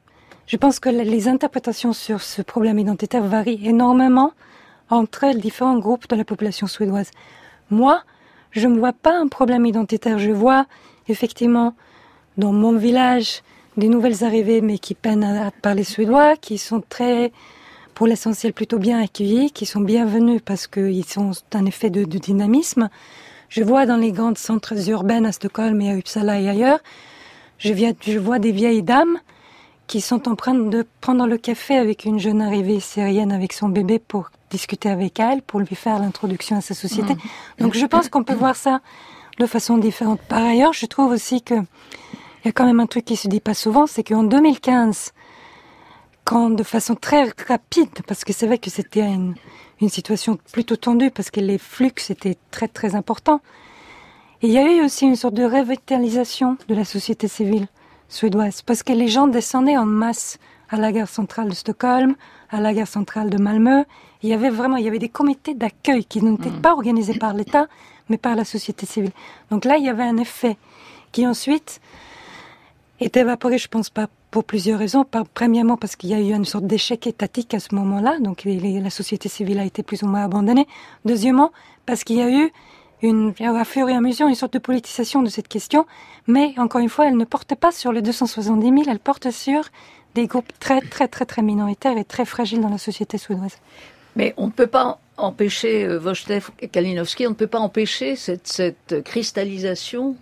les interprétations sur ce problème identitaire varient énormément entre les différents groupes de la population suédoise. Moi, je ne vois pas un problème identitaire. Je vois effectivement dans mon village des nouvelles arrivées, mais qui peinent à parler suédois, qui sont pour l'essentiel, plutôt bien accueillis, qui sont bienvenus parce qu'ils sont un effet de dynamisme. Je vois dans les grands centres urbains à Stockholm et à Uppsala et ailleurs, je vois des vieilles dames qui sont en train de prendre le café avec une jeune arrivée syrienne avec son bébé pour discuter avec elle, pour lui faire l'introduction à sa société. Donc je pense qu'on peut voir ça de façon différente. Par ailleurs, je trouve aussi que il y a quand même un truc qui se dit pas souvent, c'est qu'en 2015, quand de façon très rapide, parce que c'est vrai que c'était une situation plutôt tendue, parce que les flux étaient très très importants, et il y a eu aussi une sorte de revitalisation de la société civile suédoise, parce que les gens descendaient en masse à la gare centrale de Stockholm, à la gare centrale de Malmö. Il y avait des comités d'accueil qui n'étaient pas organisés par l'État, mais par la société civile. Donc là, il y avait un effet qui ensuite est évaporé, je pense pas, pour plusieurs raisons. Premièrement, parce qu'il y a eu une sorte d'échec étatique à ce moment-là, donc la société civile a été plus ou moins abandonnée. Deuxièmement, parce qu'il y a eu à fur et à mesure, une sorte de politisation de cette question, mais encore une fois, elle ne porte pas sur les 270 000, elle porte sur des groupes très, très, très, très minoritaires et très fragiles dans la société suédoise. Mais on ne peut pas empêcher, Wojciech Kalinowski, on ne peut pas empêcher cette cristallisation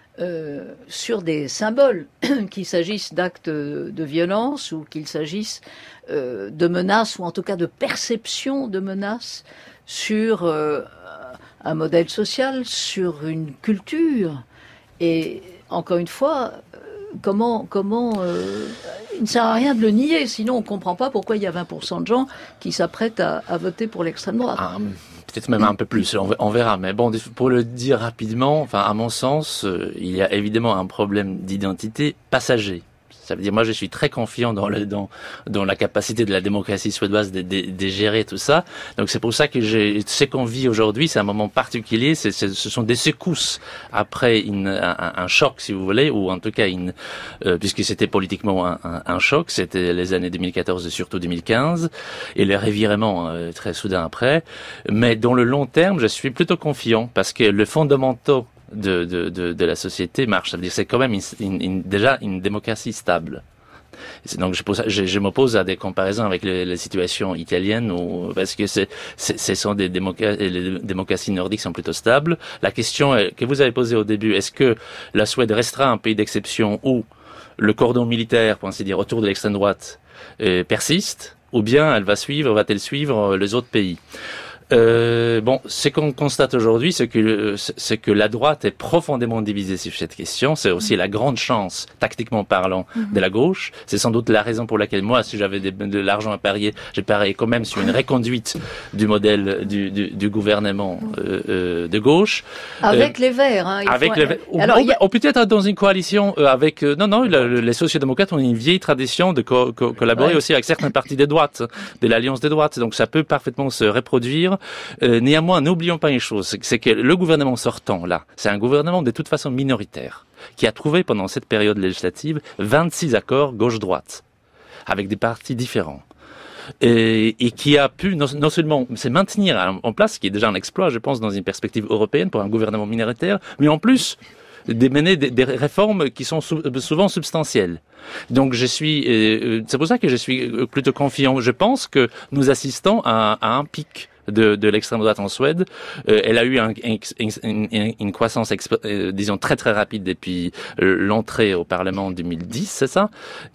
sur des symboles, qu'il s'agisse d'actes de violence ou qu'il s'agisse de menaces, ou en tout cas de perception de menaces sur un modèle social, sur une culture. Et encore une fois, comment il ne sert à rien de le nier, sinon on ne comprend pas pourquoi il y a 20% de gens qui s'apprêtent à voter pour l'extrême droite. Peut-être même un peu plus, on verra. Mais bon, pour le dire rapidement, à mon sens, il y a évidemment un problème d'identité passager. Ça veut dire, moi, je suis très confiant dans la capacité de la démocratie suédoise de gérer tout ça. Donc, c'est pour ça que ce qu'on vit aujourd'hui, c'est un moment particulier. Ce sont des secousses après un choc, si vous voulez, ou en tout cas puisque c'était politiquement un choc. C'était les années 2014 et surtout 2015, et les revirements très soudains après. Mais dans le long terme, je suis plutôt confiant parce que le fondamentaux de la société marche. Ça veut dire c'est quand même déjà une démocratie stable. Donc je m'oppose à des comparaisons avec les situations italiennes parce que ce sont les démocraties nordiques sont plutôt stables. La question que vous avez posée au début, est-ce que la Suède restera un pays d'exception où le cordon militaire, pour ainsi dire, autour de l'extrême droite persiste? ou bien va-t-elle suivre les autres pays? Ce qu'on constate aujourd'hui, c'est que la droite est profondément divisée sur cette question. C'est aussi la grande chance, tactiquement parlant, de la gauche. C'est sans doute la raison pour laquelle moi, si j'avais de l'argent à parier, j'ai parié quand même sur une reconduite du modèle du gouvernement de gauche. Avec les Verts, hein. Avec les Verts. Ou peut-être dans une coalition avec... les sociaux-démocrates ont une vieille tradition de collaborer aussi avec certains partis de droite, de l'Alliance de droite. Donc ça peut parfaitement se reproduire. Néanmoins, n'oublions pas une chose, c'est que le gouvernement sortant, là, c'est un gouvernement de toute façon minoritaire, qui a trouvé pendant cette période législative 26 accords gauche-droite, avec des partis différents. Et qui a pu non seulement se maintenir en place, ce qui est déjà un exploit, je pense, dans une perspective européenne pour un gouvernement minoritaire, mais en plus de mener des réformes qui sont souvent substantielles. Donc c'est pour ça que je suis plutôt confiant. Je pense que nous assistons à un pic de l'extrême droite en Suède. Elle a eu une croissance, disons, très très rapide depuis l'entrée au Parlement en 2010, c'est ça.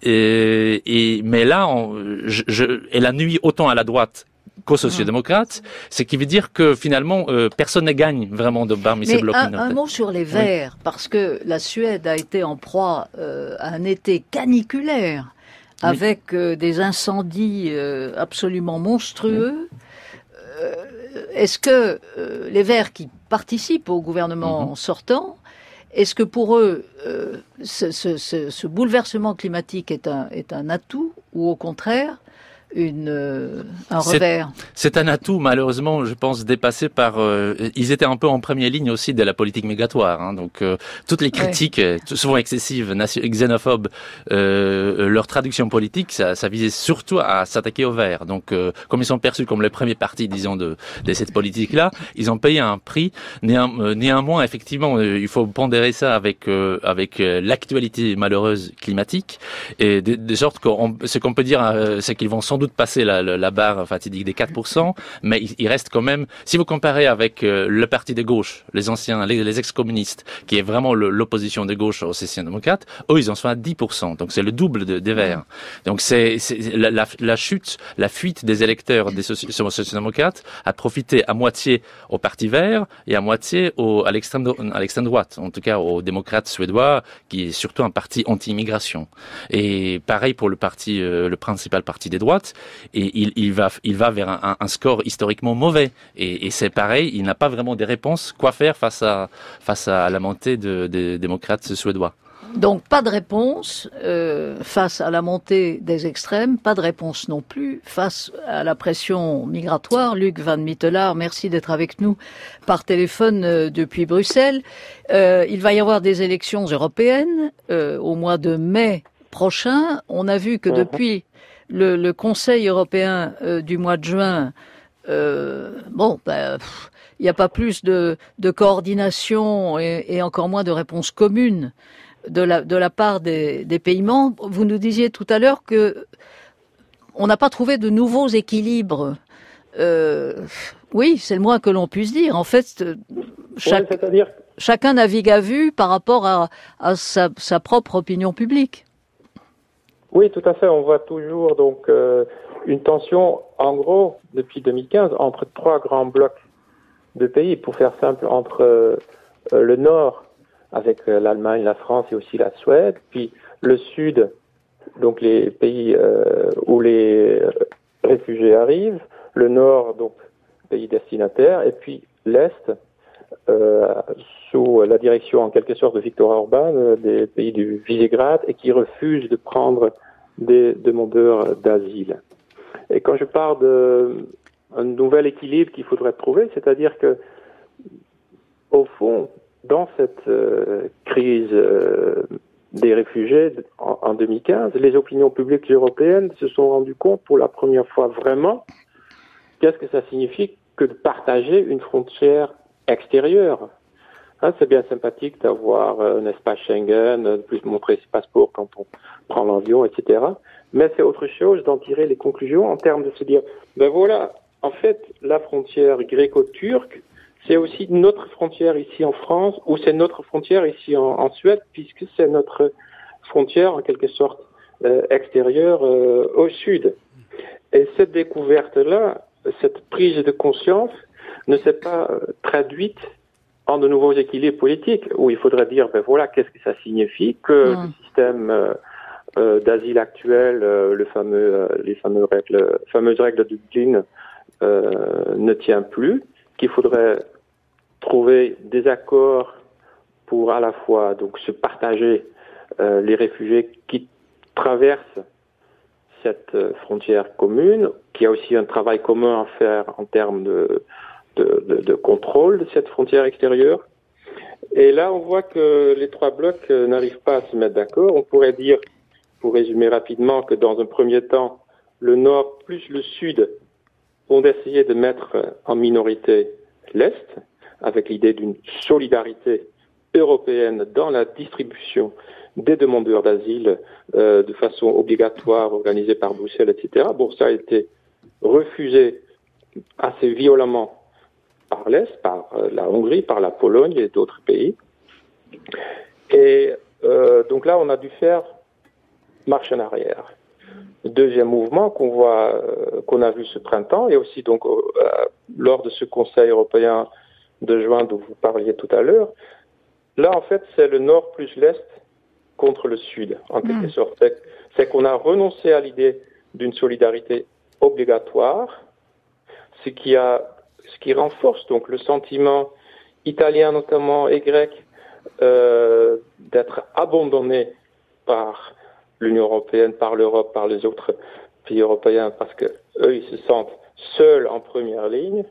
Mais là, elle a nui autant à la droite qu'aux sociaux-démocrates, ce qui veut dire que finalement personne ne gagne vraiment parmi ces blocs minoritaires. Un mot sur les Verts, parce que la Suède a été en proie à un été caniculaire, avec des incendies absolument monstrueux. Est-ce que les Verts qui participent au gouvernement sortant, est-ce que pour eux ce bouleversement climatique est un atout ou au contraire un revers? C'est un atout, malheureusement, je pense, dépassé par... ils étaient un peu en première ligne aussi de la politique migratoire. Hein, donc, toutes les critiques, souvent excessives, xénophobes, leur traduction politique, ça visait surtout à s'attaquer aux Verts. Donc, comme ils sont perçus comme les premiers partis, disons, de cette politique-là, ils ont payé un prix. Néanmoins, effectivement, il faut pondérer ça avec l'actualité malheureuse climatique, et de sorte que ce qu'on peut dire, c'est qu'ils vont sans doute passer la barre fatidique des 4%, mais il reste quand même, si vous comparez avec le parti de gauche, les anciens, les ex-communistes, qui est vraiment l'opposition de gauche aux sociaux-démocrates, eux, ils en sont à 10%, donc c'est le double des Verts. Donc c'est la fuite des électeurs des sociaux-démocrates a profité à moitié au parti vert et à moitié à l'extrême droite, en tout cas aux démocrates suédois, qui est surtout un parti anti-immigration. Et pareil pour le principal parti des droites, et il va vers un score historiquement mauvais. Et c'est pareil, il n'a pas vraiment des réponses. Quoi faire face à la montée des démocrates suédois? Donc pas de réponse face à la montée des extrêmes, pas de réponse non plus face à la pression migratoire. Luc Van Mittelaar, merci d'être avec nous par téléphone depuis Bruxelles. Il va y avoir des élections européennes au mois de mai prochain. On a vu que depuis le Conseil européen du mois de juin, il n'y a pas plus de coordination et encore moins de réponses communes de la part des pays membres. Vous nous disiez tout à l'heure que on n'a pas trouvé de nouveaux équilibres. Oui, c'est le moins que l'on puisse dire. En fait, chacun navigue à vue par rapport à sa propre opinion publique. Oui, tout à fait. On voit toujours donc une tension, en gros, depuis 2015, entre trois grands blocs de pays. Pour faire simple, entre le Nord, avec l'Allemagne, la France et aussi la Suède, puis le Sud, donc les pays où les réfugiés arrivent, le Nord, donc pays destinataires, et puis l'Est, sous la direction en quelque sorte de Viktor Orban, des pays du Visegrad, et qui refusent de prendre des demandeurs d'asile. Et quand je parle d'un nouvel équilibre qu'il faudrait trouver, c'est-à-dire que, au fond, dans cette crise des réfugiés en 2015, les opinions publiques européennes se sont rendues compte pour la première fois vraiment qu'est-ce que ça signifie que de partager une frontière extérieure. C'est bien sympathique d'avoir un espace Schengen, de plus montrer ses passeports quand on prend l'avion, etc. Mais c'est autre chose d'en tirer les conclusions en termes de se dire, ben voilà, en fait, la frontière gréco-turque, c'est aussi notre frontière ici en France, ou c'est notre frontière ici en Suède, puisque c'est notre frontière en quelque sorte extérieure au sud. Et cette découverte-là, cette prise de conscience ne s'est pas traduite en de nouveaux équilibres politiques, où il faudrait dire, ben voilà, qu'est-ce que ça signifie que le système d'asile actuel, les fameuses règles de Dublin ne tient plus, qu'il faudrait trouver des accords pour à la fois donc se partager les réfugiés qui traversent cette frontière commune, qu'il y a aussi un travail commun à faire en termes de contrôle de cette frontière extérieure. Et là, on voit que les trois blocs n'arrivent pas à se mettre d'accord. On pourrait dire, pour résumer rapidement, que dans un premier temps, le Nord plus le Sud vont essayer de mettre en minorité l'Est, avec l'idée d'une solidarité européenne dans la distribution des demandeurs d'asile de façon obligatoire, organisée par Bruxelles, etc. Bon, ça a été refusé assez violemment par l'Est, par la Hongrie, par la Pologne et d'autres pays. Et donc là, on a dû faire marche en arrière. Le deuxième mouvement qu'on a vu ce printemps, et aussi donc lors de ce Conseil européen de juin dont vous parliez tout à l'heure, là, en fait, c'est le Nord plus l'Est contre le Sud, en quelque sorte. C'est qu'on a renoncé à l'idée d'une solidarité obligatoire, ce qui renforce donc le sentiment italien notamment et grec d'être abandonné par l'Union européenne, par l'Europe, par les autres pays européens, parce que eux ils se sentent seuls en première ligne.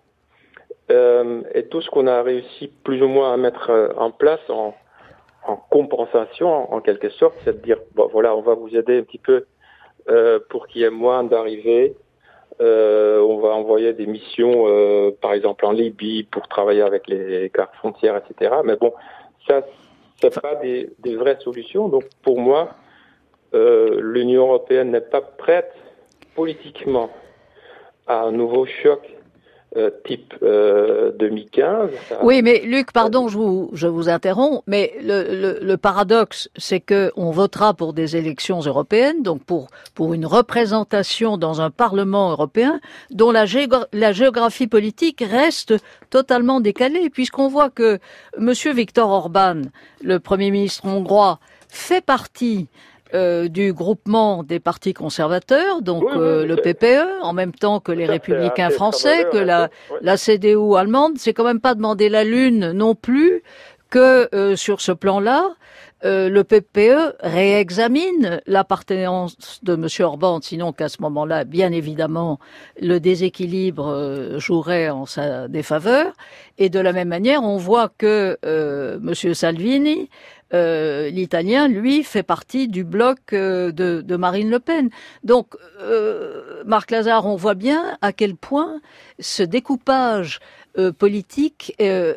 Et tout ce qu'on a réussi plus ou moins à mettre en place en compensation, en quelque sorte, c'est de dire, bon voilà, on va vous aider un petit peu pour qu'il y ait moins d'arrivées. On va envoyer des missions, par exemple en Libye, pour travailler avec les gardes frontières, etc. Mais bon, ça, c'est pas des vraies solutions. Donc pour moi, l'Union européenne n'est pas prête politiquement à un nouveau choc type 2015. Oui, mais Luc, pardon, je vous interromps, mais le paradoxe, c'est que on votera pour des élections européennes, donc pour une représentation dans un Parlement européen dont la géographie politique reste totalement décalée, puisqu'on voit que Monsieur Viktor Orban, le Premier ministre hongrois, fait partie du groupement des partis conservateurs, donc le PPE, en même temps que les Républicains français, que la CDU allemande. C'est quand même pas demander la lune non plus que sur ce plan-là, le PPE réexamine l'appartenance de M. Orban, sinon qu'à ce moment-là, bien évidemment, le déséquilibre jouerait en sa défaveur. Et de la même manière, on voit que M. Salvini, l'Italien, lui, fait partie du bloc de Marine Le Pen. Donc, Marc Lazare, on voit bien à quel point ce découpage politique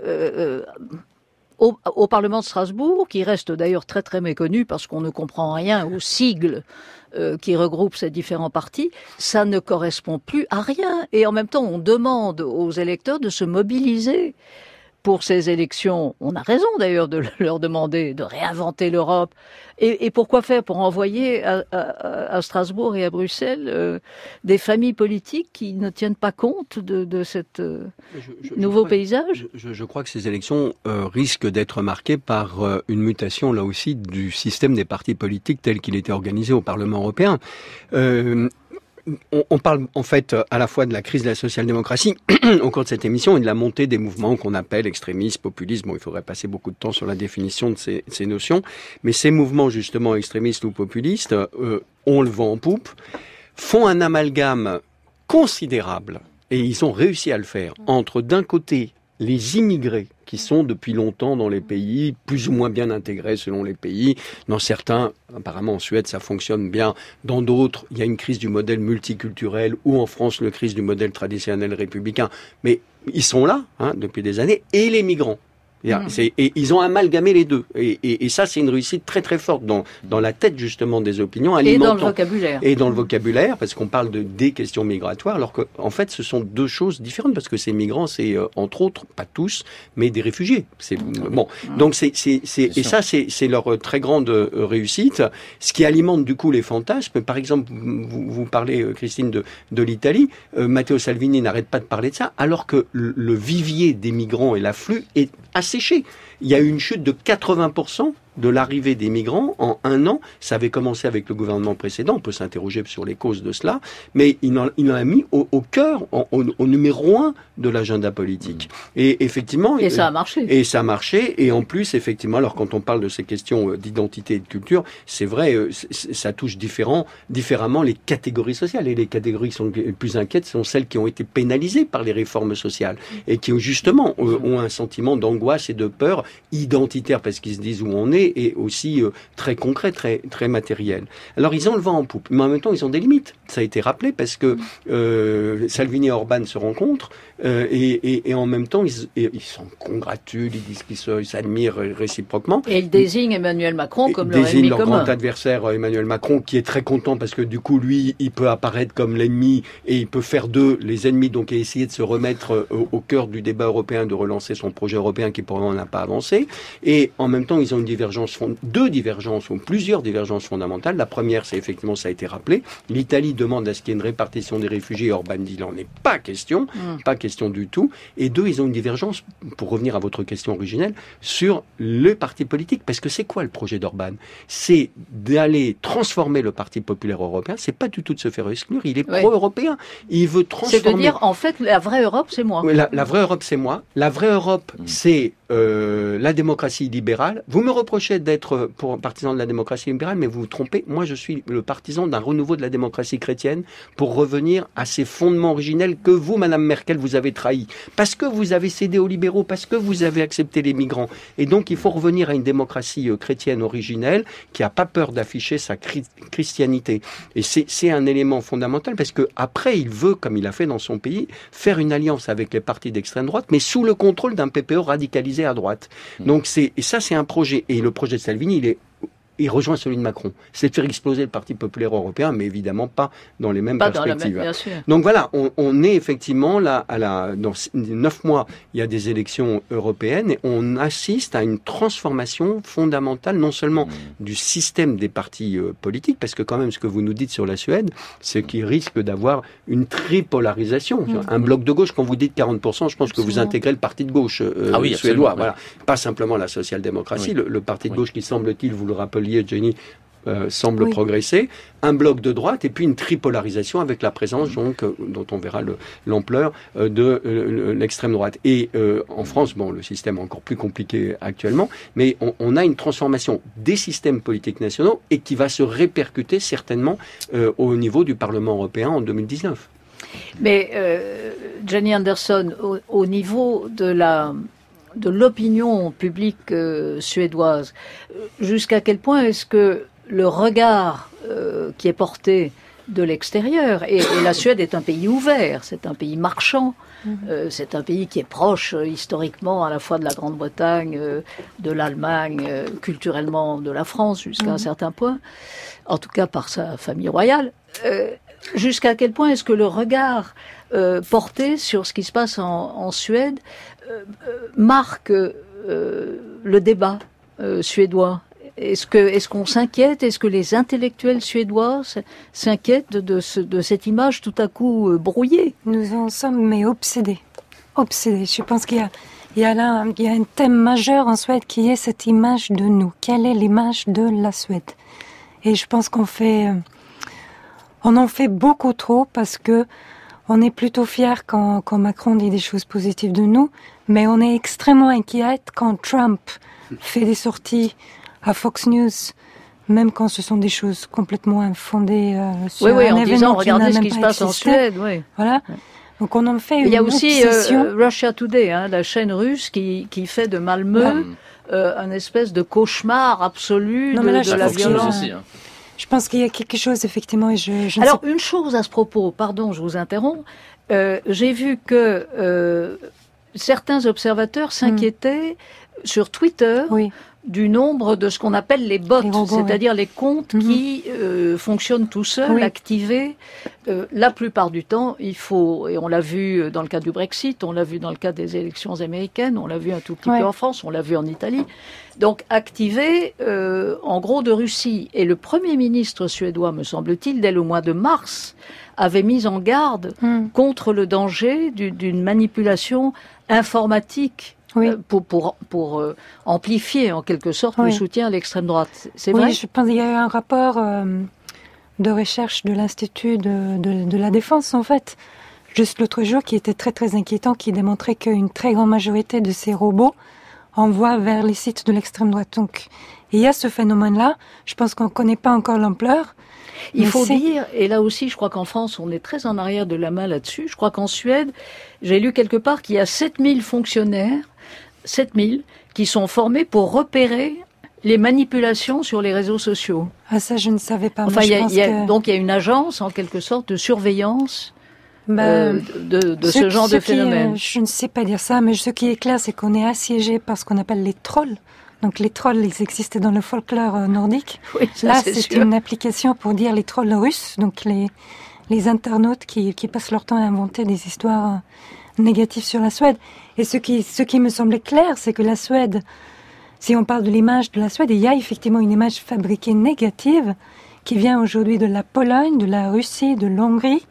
au Parlement de Strasbourg, qui reste d'ailleurs très très méconnu parce qu'on ne comprend rien aux sigles qui regroupent ces différents partis, ça ne correspond plus à rien. Et en même temps, on demande aux électeurs de se mobiliser pour ces élections. On a raison d'ailleurs de leur demander de réinventer l'Europe. Et pourquoi faire? Pour envoyer à Strasbourg et à Bruxelles des familles politiques qui ne tiennent pas compte de cet nouveau paysage? Je crois que ces élections risquent d'être marquées par une mutation, là aussi, du système des partis politiques tel qu'il était organisé au Parlement européen. On parle en fait à la fois de la crise de la social-démocratie au cours de cette émission et de la montée des mouvements qu'on appelle extrémistes, populistes. Bon, il faudrait passer beaucoup de temps sur la définition de ces notions. Mais ces mouvements justement extrémistes ou populistes, on le vent en poupe, font un amalgame considérable, et ils ont réussi à le faire, entre d'un côté les immigrés qui sont depuis longtemps dans les pays, plus ou moins bien intégrés selon les pays. Dans certains, apparemment en Suède, ça fonctionne bien. Dans d'autres, il y a une crise du modèle multiculturel, ou en France, une crise du modèle traditionnel républicain. Mais ils sont là depuis des années. Et les migrants. Et ils ont amalgamé les deux. Et ça, c'est une réussite très très forte dans la tête justement des opinions alimentant. Et dans le vocabulaire. Et dans le vocabulaire, parce qu'on parle des questions migratoires, alors qu'en fait, ce sont deux choses différentes, parce que ces migrants, c'est entre autres, pas tous, mais des réfugiés. C'est bon. Donc et ça, c'est leur très grande réussite, ce qui alimente du coup les fantasmes. Par exemple, vous parlez, Christine, de l'Italie. Matteo Salvini n'arrête pas de parler de ça, alors que le vivier des migrants et l'afflux est asséché. Il y a eu une chute de 80% de l'arrivée des migrants en 1 an. Ça avait commencé avec le gouvernement précédent. On peut s'interroger sur les causes de cela. Mais il en a mis au cœur, au numéro 1 de l'agenda politique. Et effectivement... Et ça a marché. Et ça a marché. Et en plus, effectivement, alors quand on parle de ces questions d'identité et de culture, c'est vrai, ça touche différemment les catégories sociales. Et les catégories qui sont les plus inquiètes sont celles qui ont été pénalisées par les réformes sociales. Et qui, justement, ont un sentiment d'angoisse et de peur identitaire parce qu'ils se disent où on est, et aussi très concret, très, très matériel. Alors ils ont le vent en poupe, mais en même temps ils ont des limites. Ça a été rappelé parce que Salvini et Orban se rencontrent et en même temps ils s'en congratulent, ils disent qu'ils s'admirent réciproquement. Et ils désignent Emmanuel Macron comme leur ennemi commun. Ils désignent leur grand adversaire Emmanuel Macron, qui est très content parce que du coup lui il peut apparaître comme l'ennemi et il peut faire d'eux les ennemis, donc et essayer de se remettre au cœur du débat européen, de relancer son projet européen qui pour le moment n'a pas avancé. Et en même temps ils ont deux divergences ou plusieurs divergences fondamentales. La première, c'est effectivement, ça a été rappelé, l'Italie demande à ce qu'il y ait une répartition des réfugiés, Orban dit là, on n'est pas question, pas question du tout. Et deux, ils ont une divergence, pour revenir à votre question originelle, sur le parti politique. Parce que c'est quoi le projet d'Orban? C'est d'aller transformer le Parti populaire européen. C'est pas du tout de se faire exclure. Il est pro-européen. Il veut transformer. C'est-à-dire, en fait, la vraie Europe, c'est moi. La vraie Europe, c'est moi. La vraie Europe, c'est la démocratie libérale. Vous me reprochez d'être partisan de la démocratie libérale, mais vous vous trompez. Moi, je suis le partisan d'un renouveau de la démocratie chrétienne pour revenir à ces fondements originels que vous, Madame Merkel, vous avez trahis. Parce que vous avez cédé aux libéraux, parce que vous avez accepté les migrants. Et donc, il faut revenir à une démocratie chrétienne originelle qui n'a pas peur d'afficher sa christianité. Et c'est un élément fondamental parce que après, il veut, comme il a fait dans son pays, faire une alliance avec les partis d'extrême droite, mais sous le contrôle d'un PPE radicalisé à droite. Donc, et ça, c'est un projet. Et le projet de Salvini, il rejoint celui de Macron. C'est de faire exploser le Parti populaire européen, mais évidemment pas dans les mêmes perspectives. Bien sûr. Donc voilà, on est effectivement là, dans 9 mois, il y a des élections européennes et on assiste à une transformation fondamentale, non seulement du système des partis politiques, parce que quand même ce que vous nous dites sur la Suède, c'est qu'il risque d'avoir une tripolarisation. Un bloc de gauche, quand vous dites 40%, je pense que vous intégrez le parti de gauche suédois. Voilà. Pas simplement la social-démocratie, le parti de gauche qui semble-t-il, vous le rappeliez, Jenny, semble progresser, un bloc de droite et puis une tripolarisation avec la présence donc, dont on verra l'ampleur de l'extrême droite. Et en France, bon, le système est encore plus compliqué actuellement, mais on a une transformation des systèmes politiques nationaux et qui va se répercuter certainement au niveau du Parlement européen en 2019. Mais Jenny Andersson, au niveau de l'opinion publique suédoise, jusqu'à quel point est-ce que le regard qui est porté de l'extérieur, et la Suède est un pays ouvert, c'est un pays marchand, c'est un pays qui est proche historiquement à la fois de la Grande-Bretagne, de l'Allemagne, culturellement de la France jusqu'à un certain point, en tout cas par sa famille royale. Jusqu'à quel point est-ce que le regard porté sur ce qui se passe en Suède marque le débat suédois? Est-ce qu'on s'inquiète? Est-ce que les intellectuels suédois s'inquiètent de cette image tout à coup brouillée? Nous en sommes mais obsédés. Je pense qu'il y a un thème majeur en Suède qui est cette image de nous. Quelle est l'image de la Suède? Et je pense qu'on en fait beaucoup trop parce que on est plutôt fiers quand Macron dit des choses positives de nous, mais on est extrêmement inquiète quand Trump fait des sorties à Fox News, même quand ce sont des choses complètement infondées sur un événement disant, qui n'a regardez même ce qui se passe en Suède. Oui. Voilà. Donc on en fait une obsession. Il y a aussi Russia Today, la chaîne russe qui fait de Malmö un espèce de cauchemar absolu de la violence. Aussi, Je pense qu'il y a quelque chose, effectivement, et je Alors, une chose à ce propos, pardon, je vous interromps. J'ai vu que certains observateurs s'inquiétaient sur Twitter du nombre de ce qu'on appelle les bots, c'est-à-dire les comptes qui fonctionnent tout seuls, activés. La plupart du temps, il faut, et on l'a vu dans le cas du Brexit, on l'a vu dans le cas des élections américaines, on l'a vu un tout petit peu en France, on l'a vu en Italie, donc activés en gros de Russie. Et le Premier ministre suédois, me semble-t-il, dès le mois de mars, avait mis en garde contre le danger d'une manipulation informatique pour amplifier en quelque sorte le soutien à l'extrême droite. C'est vrai ? Oui, je pense qu'il y a eu un rapport de recherche de l'Institut de la Défense, en fait, juste l'autre jour, qui était très très inquiétant, qui démontrait qu'une très grande majorité de ces robots envoient vers les sites de l'extrême droite. Donc, il y a ce phénomène-là. Je pense qu'on ne connaît pas encore l'ampleur. Il faut dire, et là aussi, je crois qu'en France, on est très en arrière de la main là-dessus. Je crois qu'en Suède, j'ai lu quelque part qu'il y a 7000 fonctionnaires, 7000, qui sont formés pour repérer les manipulations sur les réseaux sociaux. Ah, ça, je ne savais pas. Enfin, donc il y a une agence, en quelque sorte, de surveillance de ce genre de phénomène. Je ne sais pas dire ça, mais ce qui est clair, c'est qu'on est assiégé par ce qu'on appelle les trolls. Donc les trolls, ils existaient dans le folklore nordique. Oui, ça, là, c'est une application pour dire les trolls russes, donc les internautes qui passent leur temps à inventer des histoires négatives sur la Suède. Et ce qui me semblait clair, c'est que la Suède, si on parle de l'image de la Suède, il y a effectivement une image fabriquée négative qui vient aujourd'hui de la Pologne, de la Russie, de l'Hongrie.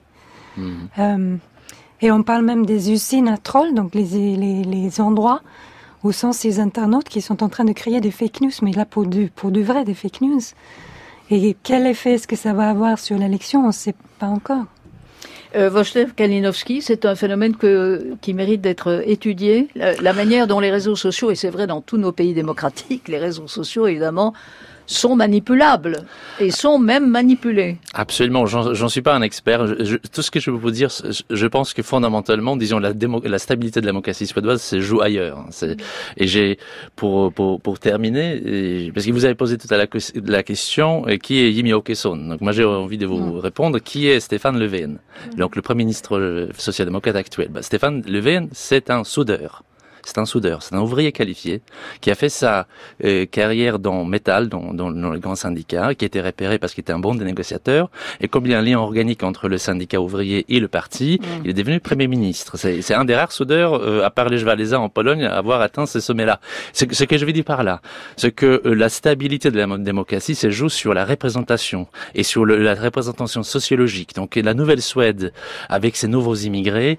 Et on parle même des usines à trolls, donc les endroits où sont ces internautes qui sont en train de créer des fake news, mais là pour du vrai, des fake news. Et quel effet est-ce que ça va avoir sur l'élection, on ne sait pas encore. Wojciech Kalinowski, c'est un phénomène qui mérite d'être étudié. La manière dont les réseaux sociaux, et c'est vrai dans tous nos pays démocratiques, les réseaux sociaux évidemment sont manipulables et sont même manipulés. Absolument, j'en suis pas un expert. Tout ce que je peux vous dire, je pense que fondamentalement, disons, la stabilité de la démocratie suédoise se joue ailleurs. Et j'ai, pour terminer, parce que vous avez posé tout à la question, qui est Jimmie Åkesson. Donc moi j'ai envie de vous répondre, qui est Stefan Löfven, donc le Premier ministre social-démocrate actuel. Stefan Löfven, c'est un soudeur. C'est un ouvrier qualifié qui a fait sa carrière dans Metal, dans le grand syndicat, qui a été repéré parce qu'il était un bon négociateur. Et comme il y a un lien organique entre le syndicat ouvrier et le parti, il est devenu Premier ministre. C'est un des rares soudeurs, à part les Wałęsa en Pologne, à avoir atteint ce sommet-là. Ce que je veux dire par là, c'est que la stabilité de la démocratie se joue sur la représentation et sur la représentation sociologique. Donc la nouvelle Suède, avec ses nouveaux immigrés,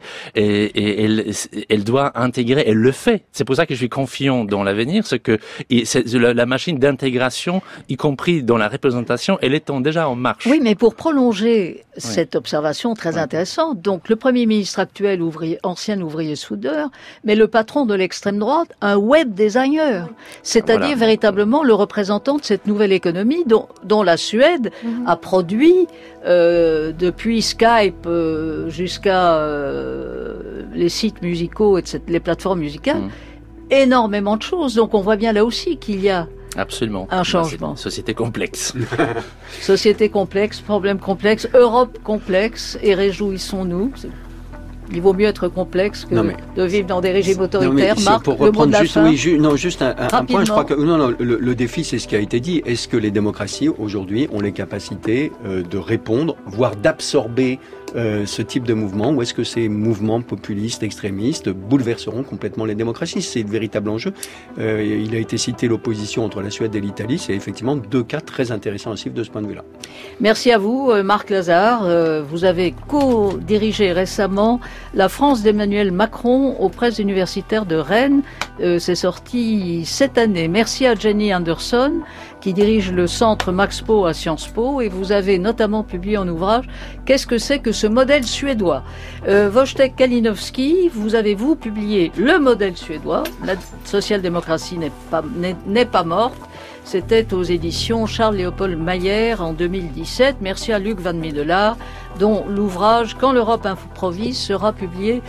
elle doit intégrer, elle le fait. C'est pour ça que je suis confiant dans l'avenir, c'est que la machine d'intégration, y compris dans la représentation, elle est déjà en marche. Oui, mais pour prolonger cette observation très intéressante, donc le Premier ministre actuel, ancien ouvrier soudeur, mais le patron de l'extrême droite, un web designer, c'est-à-dire véritablement le représentant de cette nouvelle économie dont la Suède a produit depuis Skype jusqu'à les sites musicaux, etc., les plateformes musicales, énormément de choses. Donc on voit bien là aussi qu'il y a un changement. C'est une société complexe. Société complexe, problème complexe, Europe complexe, et réjouissons-nous. Il vaut mieux être complexe que de vivre dans des régimes autoritaires. Marc, pour reprendre juste un point, je crois que le défi, c'est ce qui a été dit. Est-ce que les démocraties aujourd'hui ont les capacités de répondre, voire d'absorber ce type de mouvement, ou est-ce que ces mouvements populistes, extrémistes bouleverseront complètement les démocraties? C'est le véritable enjeu. Il a été cité l'opposition entre la Suède et l'Italie. C'est effectivement deux cas très intéressants à suivre de ce point de vue-là. Merci à vous, Marc Lazare. Vous avez co-dirigé récemment La France d'Emmanuel Macron aux presses universitaires de Rennes. C'est sorti cette année. Merci à Jenny Anderson, qui dirige le centre Max Po à Sciences Po, et vous avez notamment publié en ouvrage « Qu'est-ce que c'est que ce modèle suédois ?» Wojciech Kalinowski, vous avez publié le modèle suédois. La social-démocratie n'est pas morte. C'était aux éditions Charles-Léopold Mayer en 2017. Merci à Luc Van Middelaar, dont l'ouvrage « Quand l'Europe improvise » sera publié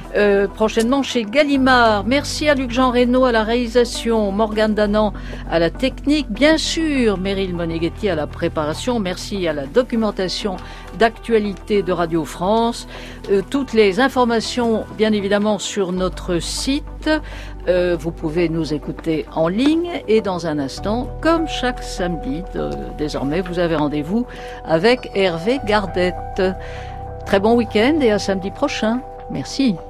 prochainement chez Gallimard. Merci à Luc-Jean Reynaud à la réalisation, Morgane Danan à la technique, bien sûr Meryl Moneghetti à la préparation. Merci à la documentation d'actualité de Radio France. Toutes les informations, bien évidemment, sur notre site. Vous pouvez nous écouter en ligne et dans un instant, comme chaque samedi, désormais, vous avez rendez-vous avec Hervé Gardette. Très bon week-end et à samedi prochain. Merci.